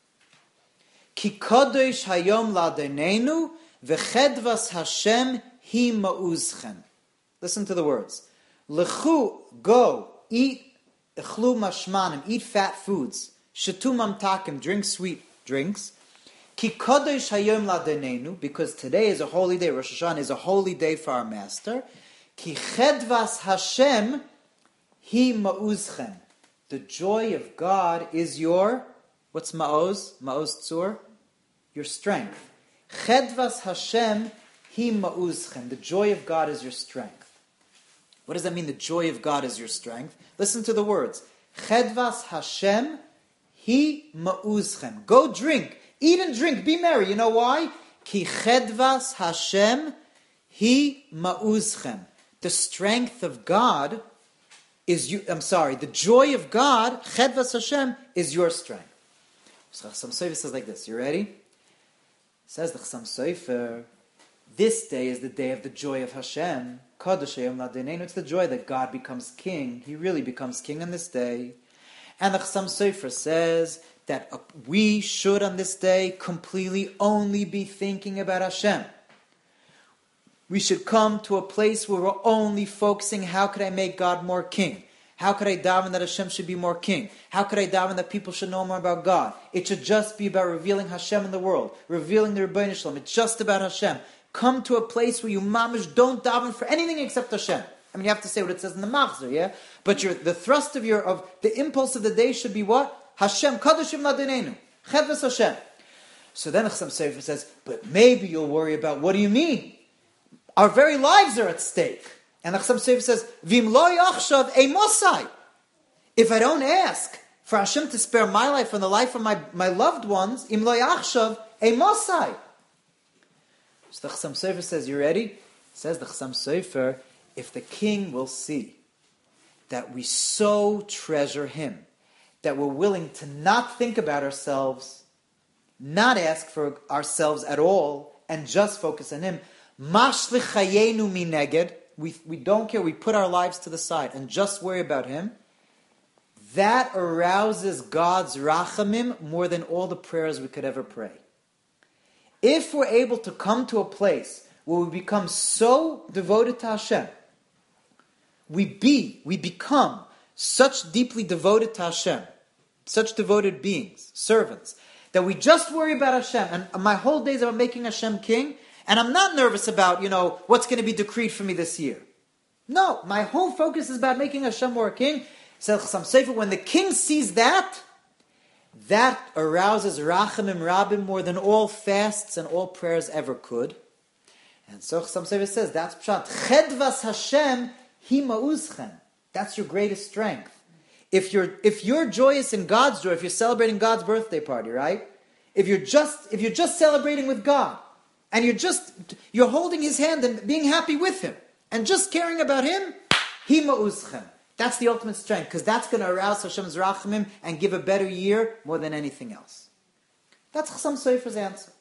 Ki kodesh hayom ladenenu v'chedvas Hashem hi ma'uzchem. Listen to the words. L'chu, go, eat ichlu mashmanim, eat fat foods. Shetu mamtakim, drink sweet drinks. Ki kodesh hayom ladenenu, because today is a holy day. Rosh Hashanah is a holy day for our Master. Ki chedvas Hashem hi ma'uzchem. The joy of God is your, what's ma'oz? Ma'oz tzur? Your strength. Chedvas Hashem hi ma'uzchem. The joy of God is your strength. What does that mean, the joy of God is your strength? Listen to the words. Chedvas Hashem hi ma'uzchem. Go drink. Eat and drink. Be merry. You know why? Ki chedvas Hashem hi ma'uzchem. The strength of God is you. I'm sorry. The joy of God, chedvas Hashem, is your strength. So Chassam Sofer says like this. You ready? Says the Chassam Sofer, this day is the day of the joy of Hashem. Kadosh Hayom Ladenenu. It's the joy that God becomes king. He really becomes king on this day. And the Chassam Sofer says that we should on this day completely only be thinking about Hashem. We should come to a place where we're only focusing, how could I make God more king? How could I daven that Hashem should be more king? How could I daven that people should know more about God? It should just be about revealing Hashem in the world, revealing the Rebbeinu Shalom. It's just about Hashem. Come to a place where you mamish don't daven for anything except Hashem. I mean, you have to say what it says in the Machzor, yeah? But your, the thrust of your, of the impulse of the day should be what? Hashem, Kadoshim Ladenenu, Chedvas Hashem. So then Chassam Sofer says, but maybe you'll worry about, what do you mean? Our very lives are at stake. And the Chassam Sofer says, Vim lo yachshav e mosai. If I don't ask for Hashem to spare my life and the life of my, my loved ones, im lo yachshav e mosai. So the Chassam Sofer says, you ready? Says the Chassam Sofer, if the king will see that we so treasure him, that we're willing to not think about ourselves, not ask for ourselves at all, and just focus on him, mashlich chayenu mineged, we we don't care, we put our lives to the side and just worry about him, that arouses God's rachamim more than all the prayers we could ever pray. If we're able to come to a place where we become so devoted to Hashem, we be, we become such deeply devoted to Hashem, such devoted beings, servants, that we just worry about Hashem, and my whole day is about making Hashem king, and I'm not nervous about, you know, what's going to be decreed for me this year. No, my whole focus is about making Hashem more king. Says Chassam Sofer, when the king sees that, that arouses Rachamim Rabim more than all fasts and all prayers ever could. And so Chassam Sofer says, that's Pshat. Chedvas Hashem hi ma'uzchem. That's your greatest strength. If you're if you're joyous in God's joy, if you're celebrating God's birthday party, right? If you're just if you're just celebrating with God, and you're just you're holding His hand and being happy with Him, and just caring about Him, hi ma'uzchem. That's the ultimate strength, because that's going to arouse Hashem's rachamim and give a better year more than anything else. That's Chassam Sofer's answer.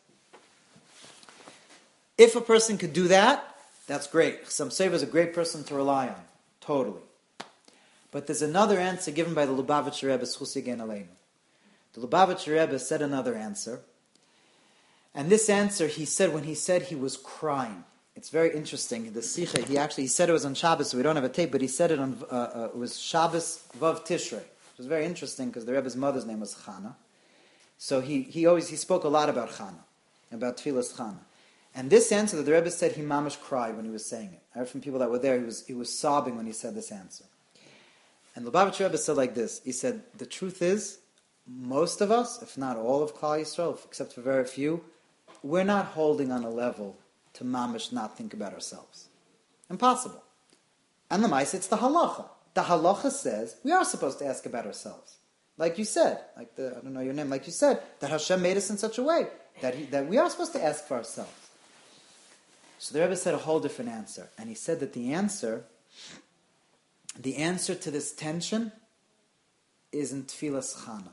If a person could do that, that's great. Chassam Sofer is a great person to rely on, totally. But there's another answer given by the Lubavitcher Rebbe, Zchus Yigei Aleinu. The Lubavitcher Rebbe said another answer. And this answer he said when he said he was crying It's very interesting. The Sikha, he actually he said it was on Shabbos, so we don't have a tape, but he said it on uh, uh, it was Shabbos Vav Tishrei. It was very interesting because the Rebbe's mother's name was Chana. So he, he always he spoke a lot about Chana, about Tfilas Chana. And this answer that the Rebbe said, he mamash cried when he was saying it. I heard from people that were there, he was he was sobbing when he said this answer. And the Lubavitcher Rebbe said like this, he said, the truth is, most of us, if not all of Klal Yisrael, except for very few, we're not holding on a level to mamash not think about ourselves. Impossible. And the mice, it's the halacha. The halacha says we are supposed to ask about ourselves. Like you said, like the I don't know your name, like you said, that Hashem made us in such a way that he, that we are supposed to ask for ourselves. So the Rebbe said a whole different answer. And he said that the answer, the answer to this tension is in Tfilas Chana.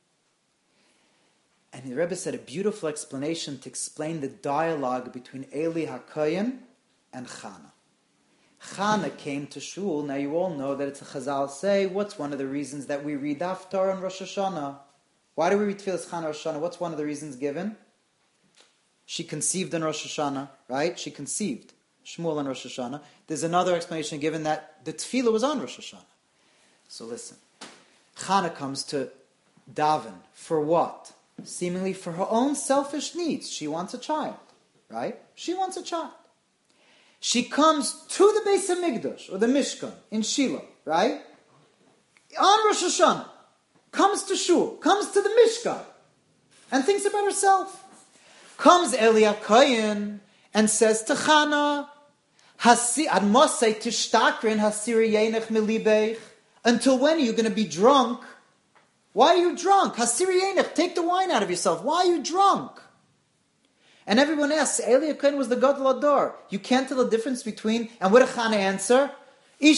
And the Rebbe said a beautiful explanation to explain the dialogue between Eli HaKohen and Chana. Chana came to Shul. Now you all know that it's a Chazal say, what's one of the reasons that we read Haftarah on Rosh Hashanah? Why do we read Tfilas Chana Rosh Hashanah? What's one of the reasons given? She conceived on Rosh Hashanah, right? She conceived. Shmuel on Rosh Hashanah. There's another explanation given that the Tefillah was on Rosh Hashanah. So listen. Chana comes to daven. For what? Seemingly for her own selfish needs. She wants a child, right? She wants a child. She comes to the Beis HaMikdash, or the Mishkan, in Shiloh, right? On Rosh Hashanah. Comes to Shul, comes to the Mishkan, and thinks about herself. Comes Eli HaKohen and says to Chana, Hasi ad mosei tishtakrin hasiri yenech milibeich. Until when are you going to be drunk? Why are you drunk? Hasiri yenech, take the wine out of yourself. Why are you drunk? And everyone asks, Eli HaKohen was the Gadol Ador. You can't tell the difference between, and what did Chana answer? I'm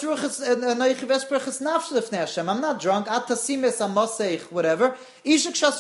not drunk. Whatever. I'm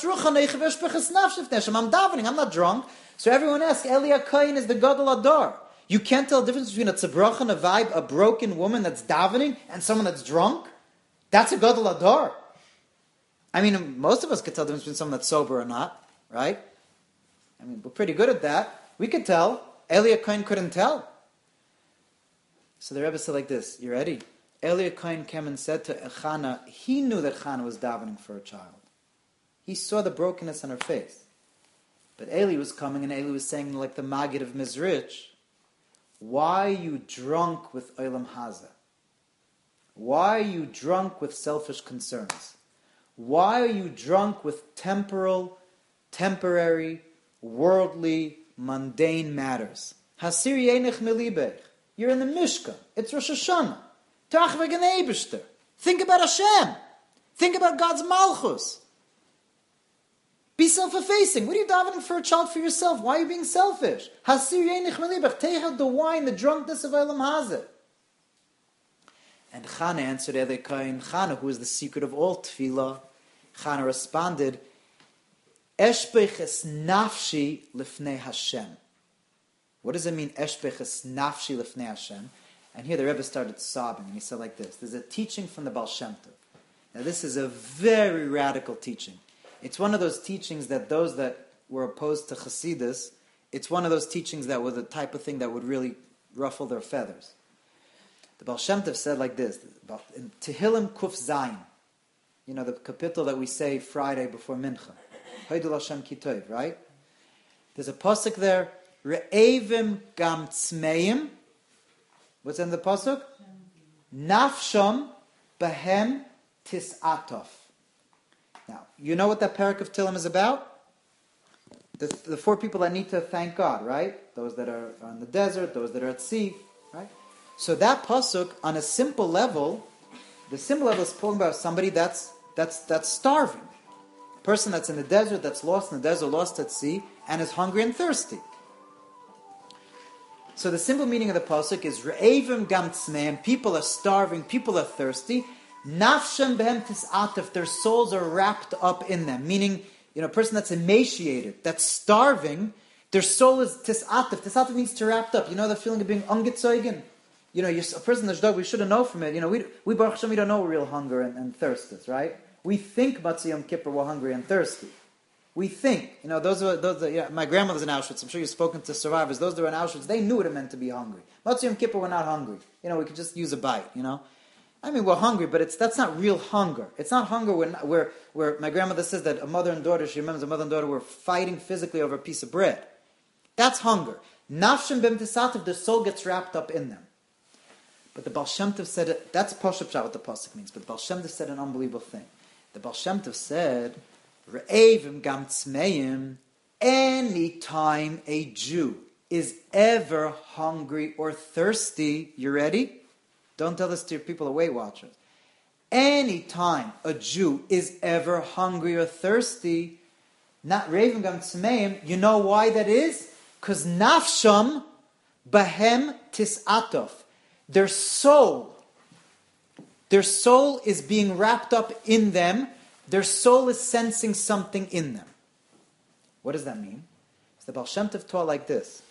davening. I'm not drunk. So everyone asks, Eli HaKohen is the Gadol Ador. You can't tell the difference between a tzibroch and a vibe, a broken woman that's davening, and someone that's drunk? That's a Gadol Ador. I mean, most of us could tell the difference between someone that's sober or not, right? I mean, we're pretty good at that. We could tell. Eli HaKohen couldn't tell. So the Rebbe said like this, you ready? Eli HaKohen came and said to Chana, he knew that Chana was davening for a child. He saw the brokenness on her face. But Eli was coming and Eli was saying like the Maggid of Mizrich, why are you drunk with Olam Hazeh? Why are you drunk with selfish concerns? Why are you drunk with temporal, temporary, worldly, mundane matters? Hasir yenech milibech. You're in the Mishkan. It's Rosh Hashanah. Think about Hashem. Think about God's Malchus. Be self-effacing. What are you davening for a child for yourself? Why are you being selfish? Hasir yenich melibach. Take out the wine, the drunkenness of Olam Hazeh. And Chana answered Eli HaKohen, Chana, who is the secret of all tefillah, Chana responded, Eshbeches nafshi lifnei Hashem. What does it mean, Eshbeches nafshi lifnei Hashem? And here the Rebbe started sobbing, and he said like this. There's a teaching from the Baal Shem Tov. Now this is a very radical teaching. It's one of those teachings that those that were opposed to Chassidus, it's one of those teachings that were the type of thing that would really ruffle their feathers. The Baal Shem Tov said like this, in Tehillim Kuf Zayin, you know, the capital that we say Friday before Mincha, Haidul Hashem Ki Tov, right? There's a pasuk there, Re'evim gam tzmeim. What's in the pasuk? Nafsham behem tis'atof. Now, you know what that parak of Tehillim is about? The, the four people that need to thank God, right? Those that are on the desert, those that are at sea, right? So that pasuk, on a simple level, the simple level is talking about somebody that's that's that's starving. A person that's in the desert, that's lost in the desert, lost at sea, and is hungry and thirsty. So the simple meaning of the pasuk is Re'evim gam tzmeim. People are starving, people are thirsty. Nafshem behem tis'atef. Their souls are wrapped up in them. Meaning, you know, a person that's emaciated, that's starving, their soul is tis'atef. Tis'atef means to wrapped up. You know the feeling of being ungezeugen? You know, you're a person that's dog, we should have known from it. You know, we, we Baruch Hashem, we don't know what real hunger and, and thirst is, right? We think Matzah Yom Kippur we're hungry and thirsty. We think, you know, those are those. Are, yeah, my grandmother's in Auschwitz. I'm sure you've spoken to survivors. Those that were in Auschwitz, they knew what it meant to be hungry. Matzah Yom Kippur, we're not hungry. You know, we could just use a bite. You know, I mean, we're hungry, but it's that's not real hunger. It's not hunger when where where my grandmother says that a mother and daughter. She remembers a mother and daughter were fighting physically over a piece of bread. That's hunger. Nafshem b'mtisativ, the soul gets wrapped up in them. But the Baal Shem Tov said it. That's Pashup Pshat what the pasuk means. But the Baal Shem Tov said an unbelievable thing. The Baal Shem Tov said, "Re'evim gam tzmeim." Any time a Jew is ever hungry or thirsty, you ready? Don't tell this to your people or Weight Watchers. Any time a Jew is ever hungry or thirsty, not re'evim gam tzmeim. You know why that is? Because nafsham bahem tis'atof. Their soul, their soul is being wrapped up in them. Their soul is sensing something in them. What does that mean? It's the Baal Shem Tov taught like this.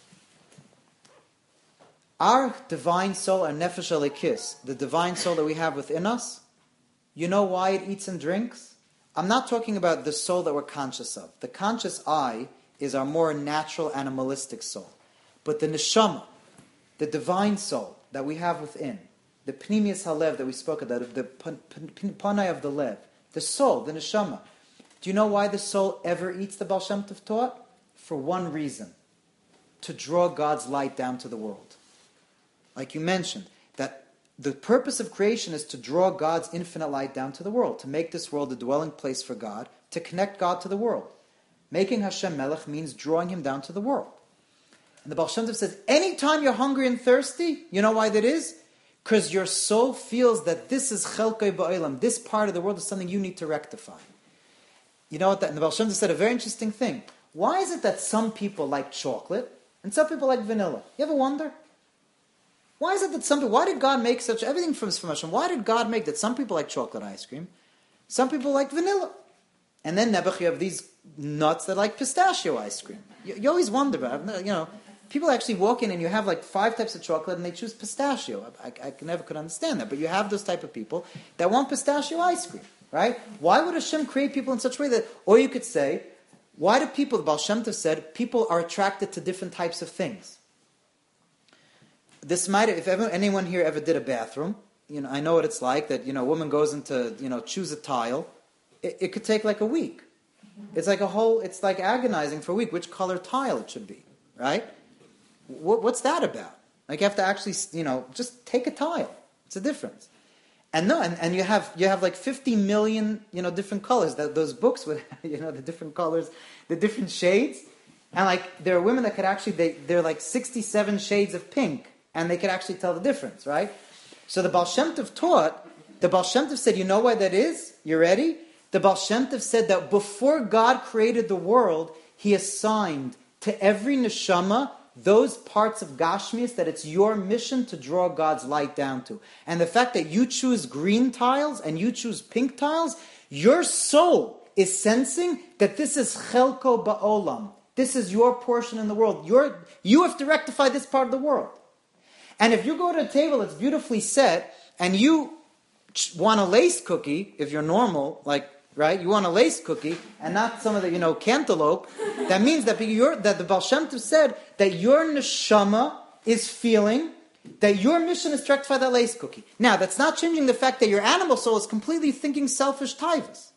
Our divine soul, our nefesh elikis, the divine soul that we have within us, you know why it eats and drinks? I'm not talking about the soul that we're conscious of. The conscious I is our more natural animalistic soul. But the neshama, the divine soul that we have within, the pnimius halev that we spoke about, the panai of the lev, the soul, the neshama. Do you know why the soul ever eats, the Baal Shem Tov taught? For one reason. To draw God's light down to the world. Like you mentioned, that the purpose of creation is to draw God's infinite light down to the world, to make this world a dwelling place for God, to connect God to the world. Making Hashem Melech means drawing Him down to the world. And the Baal Shem Tov says, anytime you're hungry and thirsty, you know why that is? Because your soul feels that this is chelkai ba'olam, this part of the world is something you need to rectify. You know what? That, and the Baal Shem Tov said a very interesting thing. Why is it that some people like chocolate and some people like vanilla? You ever wonder? Why is it that some people, why did God make such, everything from from Hashem, why did God make that some people like chocolate ice cream, some people like vanilla? And then Nebuch, you have these nuts that like pistachio ice cream. You, you always wonder about it. You know, people actually walk in and you have like five types of chocolate and they choose pistachio. I, I, I never could understand that. But you have those type of people that want pistachio ice cream, right? Why would Hashem create people in such a way that, or you could say, why do people, the Baal Shem Tov said, people are attracted to different types of things. This might, if ever, anyone here ever did a bathroom, you know, I know what it's like that, you know, a woman goes into, you know, choose a tile. It, it could take like a week. It's like a whole, it's like agonizing for a week which color tile it should be, right? What, what's that about? Like you have to actually, you know, just take a tile. It's a difference. And no, and, and you have you have like fifty million, you know, different colors. That those books with, you know, the different colors, the different shades. And like there are women that could actually, they, they're like sixty-seven shades of pink. And they could actually tell the difference, right? So the Baal Shem Tov taught, the Baal Shem Tov said, you know why that is? You ready? The Baal Shem Tov said that before God created the world, He assigned to every neshama those parts of Gashmias that it's your mission to draw God's light down to. And the fact that you choose green tiles and you choose pink tiles, your soul is sensing that this is Chelko Ba'olam. This is your portion in the world. You're, you have to rectify this part of the world. And if you go to a table that's beautifully set, and you want a lace cookie, if you're normal, like, right, you want a lace cookie, and not some of the, you know, cantaloupe, that means that, you're, that the Baal Shem Tov said that your neshama is feeling that your mission is to rectify that lace cookie. Now, that's not changing the fact that your animal soul is completely thinking selfish taivas.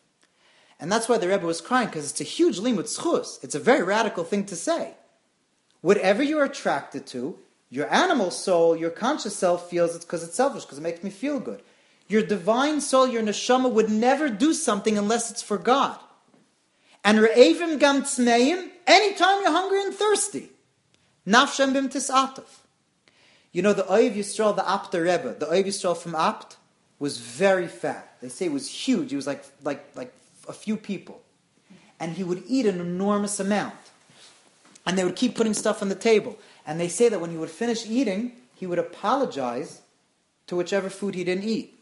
And that's why the Rebbe was crying, because it's a huge limud schus. It's a very radical thing to say. Whatever you're attracted to, your animal soul, your conscious self feels it's because it's selfish, because it makes me feel good. Your divine soul, your neshama, would never do something unless it's for God. And re'evim gam tzmeim, anytime you're hungry and thirsty. Nafshem bim tis'atov. You know, the Oiv Yisrael, the Apta Rebbe, the Oiv Yisrael from Apt, was very fat. They say it was huge. He was like, like, like a few people. And he would eat an enormous amount. And they would keep putting stuff on the table. And they say that when he would finish eating, he would apologize to whichever food he didn't eat.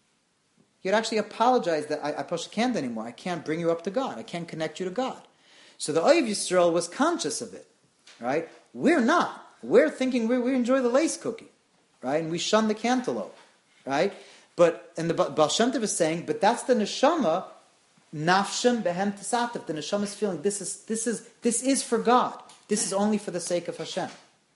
He would actually apologize that I, I can't anymore. I can't bring you up to God. I can't connect you to God. So the Oiv Yisrael was conscious of it, right? We're not. We're thinking we, we enjoy the lace cookie, right? And we shun the cantaloupe, right? But, and the Baal Shem Tov is saying, but that's the neshama nafshem behem tesatif. The neshama is feeling this is this is this is for God. This is only for the sake of Hashem.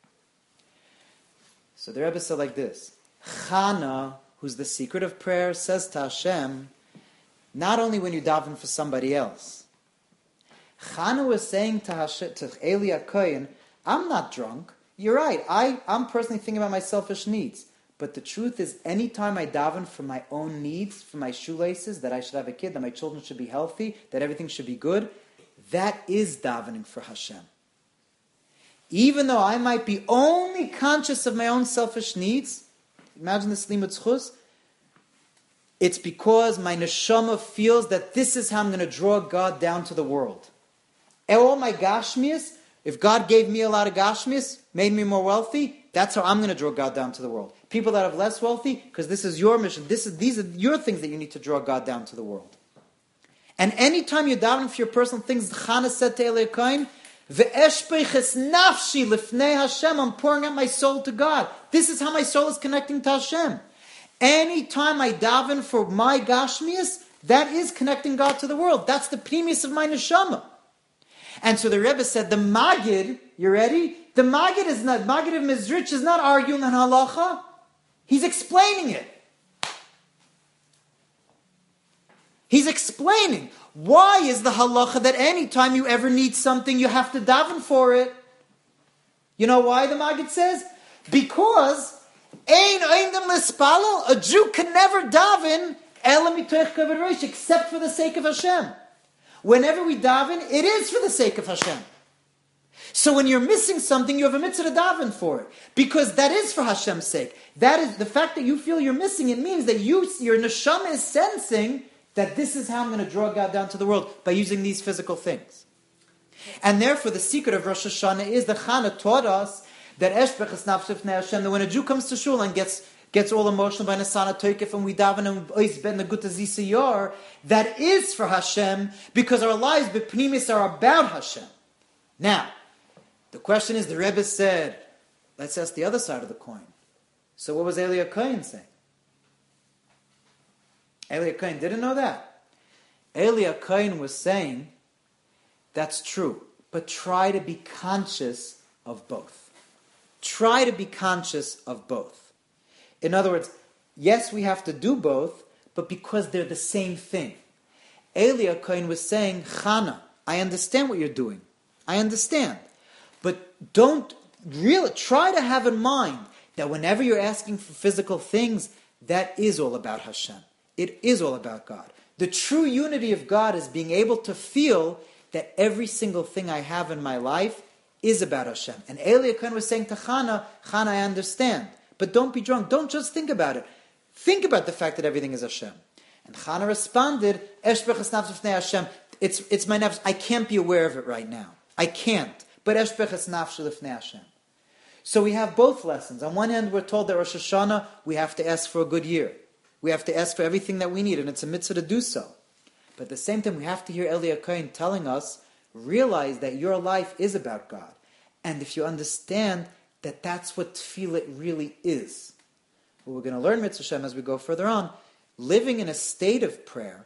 So the Rebbe said like this: Chana, who's the secret of prayer, says to Hashem, not only when you daven for somebody else. Chana was saying to Hashem, to Eli HaKohen, I'm not drunk. You're right. I, I'm personally thinking about my selfish needs. But the truth is, anytime I daven for my own needs, for my shoelaces, that I should have a kid, that my children should be healthy, that everything should be good, that is davening for Hashem. Even though I might be only conscious of my own selfish needs, imagine this limud zchus, it's because my neshama feels that this is how I'm going to draw God down to the world. All my gashmias, if God gave me a lot of gashmias, made me more wealthy, that's how I'm going to draw God down to the world. People that have less wealthy, because this is your mission, this is these are your things that you need to draw God down to the world. And anytime you're davening for your personal things, Chana said to Eli HaKohen, Ve'eshpeiches nafshi lifnei Hashem, I'm pouring out my soul to God. This is how my soul is connecting to Hashem. Anytime I daven for my gashmias, that is connecting God to the world. That's the premise of my neshama. And so the Rebbe said, the Magid, you ready? The Magid is not, Magid of Mizrich is not arguing on halacha. He's explaining it. He's explaining. Why is the halacha that anytime you ever need something, you have to daven for it? You know why the Magid says? Because Ein Oimdim L'Spalel, a Jew can never daven Ela Mitoich Kavod Rosh, except for the sake of Hashem. Whenever we daven, it is for the sake of Hashem. So when you're missing something, you have a mitzvah to daven for it. Because that is for Hashem's sake. That is, the fact that you feel you're missing it means that you, your neshama is sensing that this is how I'm going to draw God down to the world, by using these physical things. And therefore the secret of Rosh Hashanah is the Chana taught us that Eshbech Nafshef Hashem, that when a Jew comes to shul and gets gets all emotional by Nasana Toikif and we daven and Ois Ben Naguta Zisayar, that is for Hashem, because our lives, B'pnimis, are about Hashem. Now, the question is, the Rebbe said, let's ask the other side of the coin. So what was Eli HaKohen saying? Eli HaKohen didn't know that. Eli HaKohen was saying, that's true, but try to be conscious of both. Try to be conscious of both. In other words, yes, we have to do both, but because they're the same thing. Eli HaKohen was saying, Chana, I understand what you're doing. I understand. But don't really, try to have in mind that whenever you're asking for physical things, that is all about Hashem. It is all about God. The true unity of God is being able to feel that every single thing I have in my life is about Hashem. And Eli HaKohen was saying to Chana, Chana, I understand. But don't be drunk. Don't just think about it. Think about the fact that everything is Hashem. And Chana responded, Eshbech nafsh lifnei Hashem. It's, it's my nafsh. I can't be aware of it right now. I can't. But Eshbech nafsh lifnei Hashem. So we have both lessons. On one hand, we're told that Rosh Hashanah, we have to ask for a good year. We have to ask for everything that we need, and it's a mitzvah to do so. But at the same time, we have to hear Eli HaKohen telling us, realize that your life is about God. And if you understand that that's what tefillah really is. Well, we're going to learn Mitzvah Shem as we go further on. Living in a state of prayer,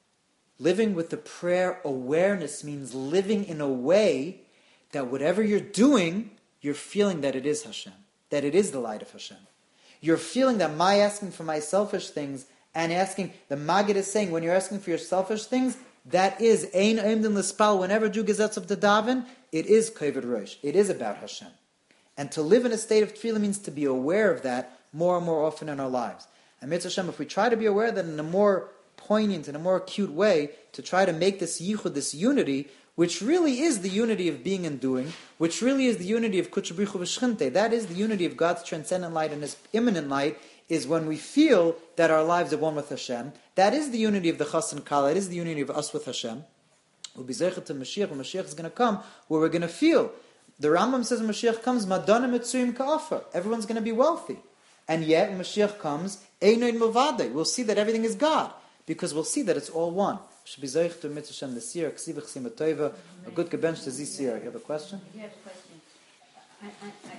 living with the prayer awareness means living in a way that whatever you're doing, you're feeling that it is Hashem, that it is the light of Hashem. You're feeling that my asking for my selfish things and asking, the Maggid is saying, when you're asking for your selfish things, that is Ein Oimdim L'Spal. Whenever Jew gets up to daven, it is Kavod Rosh. It is about Hashem. And to live in a state of tefillah means to be aware of that more and more often in our lives. And Mitzvah Hashem, if we try to be aware of that in a more poignant, in a more acute way, to try to make this yichud, this unity, which really is the unity of being and doing, which really is the unity of Kudsha B'richu V'Shchinte, that is the unity of God's transcendent light and His immanent light, is when we feel that our lives are one with Hashem. That is the unity of the Chas and Kala, it is the unity of us with Hashem. We'll be zeichet to Mashiach, when Mashiach is going to come, where we're going to feel. The Rambam says when Mashiach comes, Madonna Mitzuyim Ka'afa. Everyone's going to be wealthy. And yet, when Mashiach comes, Einoin Mavadei. We'll see that everything is God. Because we'll see that it's all one. Should be Zeich to Mitzvah Shem this year. Ksiv Chsima Toiva. A good gebench to this year. You have a question? You have a question. I, I, I,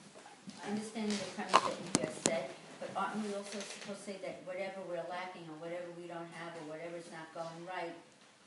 I understand the premise that you just said, but aren't we also supposed to say that whatever we're lacking or whatever we don't have or whatever's not going right,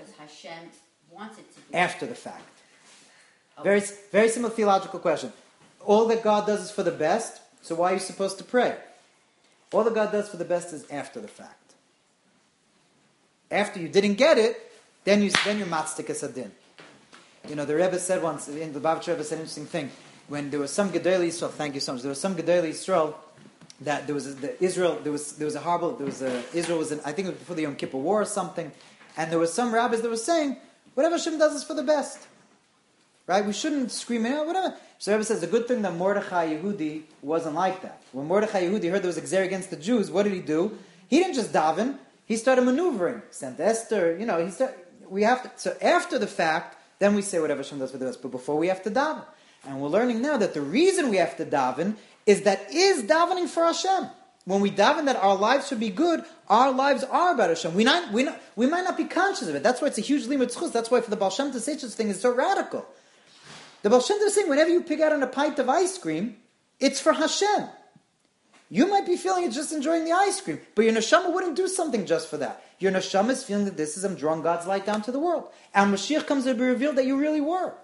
because Hashem wants it to be. After the fact. Okay. Very, very simple theological question. All that God does is for the best, so why are you supposed to pray? All that God does for the best is after the fact. After you didn't get it, then you then you're matzdik asadin. You know, the Rebbe said once, in the Bavitch Rebbe said an interesting thing. When there was some Gedolei Yisrael, thank you so much. There was some Gedolei Yisrael that there was a, the Israel. There was there was a horrible. There was a Israel was in, I think it was before the Yom Kippur War or something, and there was some rabbis that were saying whatever Hashem does is for the best, right? We shouldn't scream out whatever. So the Rebbe says the good thing that Mordechai Yehudi wasn't like that. When Mordechai Yehudi heard there was a gzer against the Jews, what did he do? He didn't just daven. He started maneuvering. Sent Esther. You know, he started, we have to. So after the fact, then we say whatever Hashem does for the best. But before we have to daven. And we're learning now that the reason we have to daven is that is davening for Hashem. When we daven that our lives should be good, our lives are about Hashem. We, not, we, not, we might not be conscious of it. That's why it's a huge limit tzchus. That's why for the Baal Shem to say such thing is so radical. The Baal Shem Tov is saying whenever you pick out on a pint of ice cream, it's for Hashem. You might be feeling it's just enjoying the ice cream, but your neshama wouldn't do something just for that. Your neshama is feeling that this is I'm drawing God's light down to the world. And Mashiach comes to be revealed that you really were.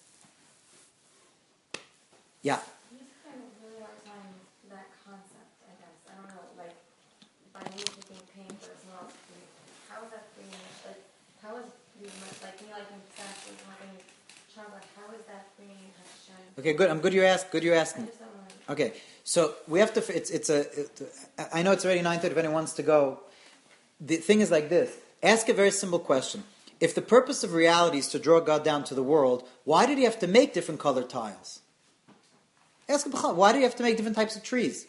Yeah. I'm just kind of really hard time with that concept, I guess. I don't know, like, by me taking pain for someone else, how is that freeing, like, how is, like, me liking sex and having child, how is that freeing Hashem? Okay, good. I'm good. You're asking. Good. You're asking. I just don't know. Okay, so we have to. It's it's a. It, I know it's already nine thirty. If anyone wants to go, the thing is like this. Ask a very simple question. If the purpose of reality is to draw God down to the world, why did He have to make different colored tiles? Ask him, why do you have to make different types of trees?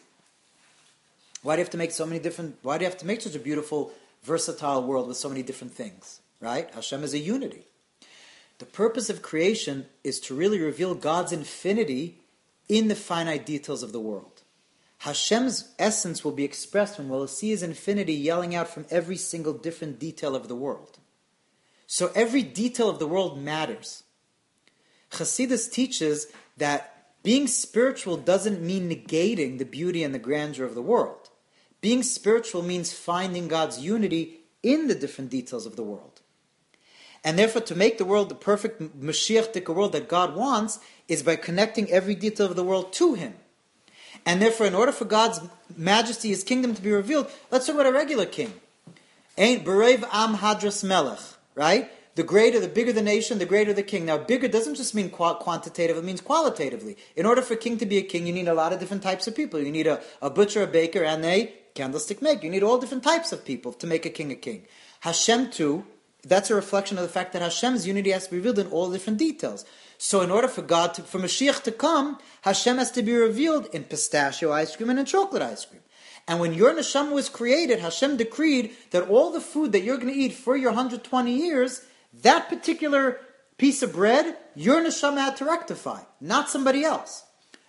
Why do you have to make so many different, why do you have to make such a beautiful, versatile world with so many different things? Right? Hashem is a unity. The purpose of creation is to really reveal God's infinity in the finite details of the world. Hashem's essence will be expressed when we'll see His infinity yelling out from every single different detail of the world. So every detail of the world matters. Chassidus teaches that being spiritual doesn't mean negating the beauty and the grandeur of the world. Being spiritual means finding God's unity in the different details of the world. And therefore, to make the world the perfect Mashiach-dik world that God wants is by connecting every detail of the world to Him. And therefore, in order for God's majesty, His kingdom to be revealed, let's talk about a regular king. Ain't Berev Am Hadras Melech, right? The greater, the bigger the nation, the greater the king. Now, bigger doesn't just mean quantitative, it means qualitatively. In order for a king to be a king, you need a lot of different types of people. You need a, a butcher, a baker, and a candlestick maker. You need all different types of people to make a king a king. Hashem too, that's a reflection of the fact that Hashem's unity has to be revealed in all different details. So in order for God, to, for Mashiach to come, Hashem has to be revealed in pistachio ice cream and in chocolate ice cream. And when your neshama was created, Hashem decreed that all the food that you're going to eat for your one hundred twenty years, that particular piece of bread, your neshama had to rectify, not somebody else.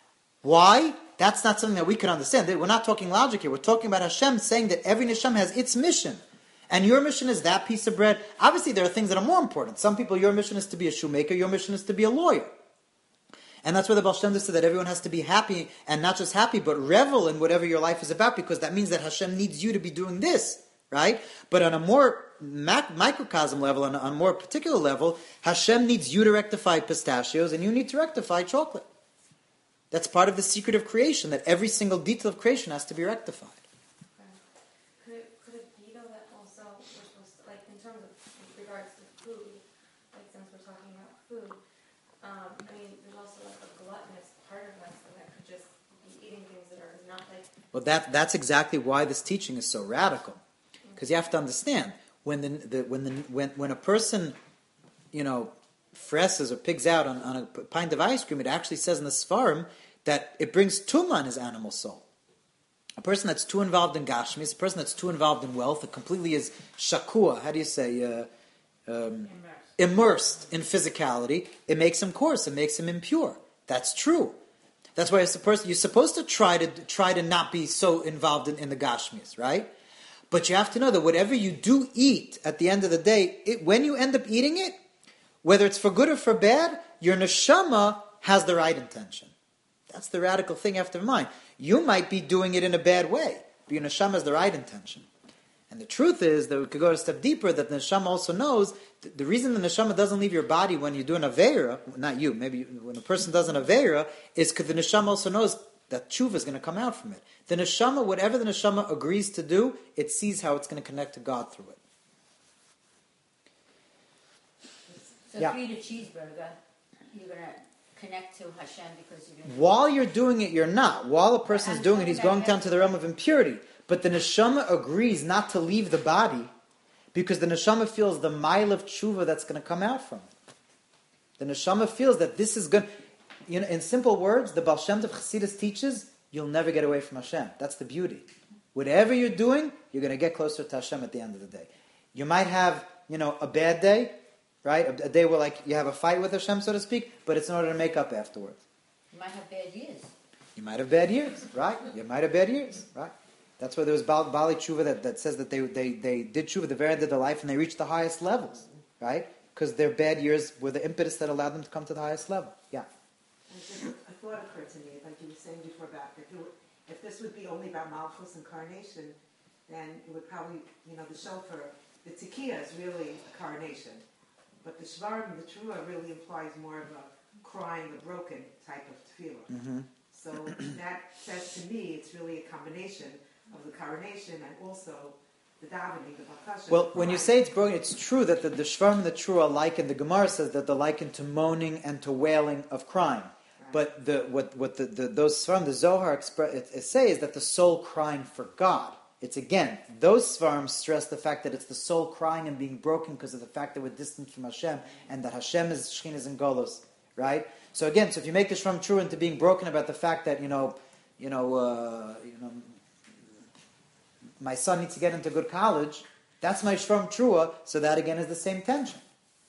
Why? That's not something that we can understand. We're not talking logic here. We're talking about Hashem saying that every neshama has its mission. And your mission is that piece of bread. Obviously, there are things that are more important. Some people, your mission is to be a shoemaker. Your mission is to be a lawyer. And that's where the Baal Shem Tov said that everyone has to be happy, and not just happy, but revel in whatever your life is about, because that means that Hashem needs you to be doing this, right? But on a more mac- microcosm level, on a, on a more particular level, Hashem needs you to rectify pistachios, and you need to rectify chocolate. That's part of the secret of creation, that every single detail of creation has to be rectified. Could it, could it be though that also we're supposed to, like in terms of in regards to food, like since we're talking about food, um, I mean there's also like a gluttonous part of us that could just be eating things that are not like. Well, that that's exactly why this teaching is so radical, because you have to understand when the, the when the when when a person, you know, fresses or pigs out on, on a pint of ice cream, it actually says in the Sfarim that it brings tumah in his animal soul. A person that's too involved in gashmis, a person that's too involved in wealth, that completely is shakua, how do you say, uh, um, immersed in physicality, it makes him coarse, it makes him impure. That's true. That's why it's a person, you're supposed to try to try to not be so involved in, in the gashmis, right? But you have to know that whatever you do eat, at the end of the day, it, when you end up eating it, whether it's for good or for bad, your neshama has the right intention. That's the radical thing you have to mind. You might be doing it in a bad way, but your neshama has the right intention. And the truth is that we could go a step deeper, that the neshama also knows, th- the reason the neshama doesn't leave your body when you do an aveira, not you, maybe when a person does an aveira, is because the neshama also knows that tshuva is going to come out from it. The neshama, whatever the neshama agrees to do, it sees how it's going to connect to God through it. So Yeah. if you eat a cheeseburger, you're gonna connect to Hashem because you're gonna. While you're doing it, you're not. While a person is I'm doing it, saying he's that going that's- down to the realm of impurity. But the neshama agrees not to leave the body because the neshama feels the mile of tshuva that's going to come out from it. The neshama feels that this is going. You know, in simple words, the Baal Shem Tov Chassidus teaches you'll never get away from Hashem. That's the beauty. Whatever you're doing, you're going to get closer to Hashem at the end of the day. You might have, you know, a bad day, right? A, a day where like you have a fight with Hashem, so to speak, but it's in order to make up afterwards. You might have bad years. You might have bad years, right? You might have bad years, right? That's why there was Bali Bali Tshuva that, that says that they, they, they did Tshuva at the very end of their life and they reached the highest levels, right? Because their bad years were the impetus that allowed them to come to the highest level. Yeah. And just a a thought occurred to me, like you were saying before about if, it, would- if this would be only about Malchus and coronation, then it would probably, you know, the shofar, the tekiah is really a coronation. But the shvarim, the trua, really implies more of a crying, a broken type of tefillah. Mm-hmm. So that says to me it's really a combination of the coronation and also the davening, the bakasha. Well, when you say it's broken, it's true that the, the Shvarim and the Trua are likened, the Gemara says that they're likened to moaning and to wailing of crying. But the, what, what the, the, those Svarim, the Zohar expre- it, it say is that the soul crying for God. It's again, those Svarim stress the fact that it's the soul crying and being broken because of the fact that we're distant from Hashem and that Hashem is Shechin is in Golos, right? So again, so if you make the Shvarim true into being broken about the fact that, you know, you know, uh, you know, my son needs to get into good college, that's my Shvarim Trua, so that again is the same tension.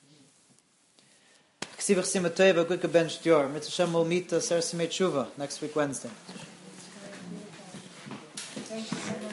Ksivach Simateva, good ben Shtior. Mitzvah Shem will meet Ser Simei Tshuva next week, Wednesday. Thank you so much.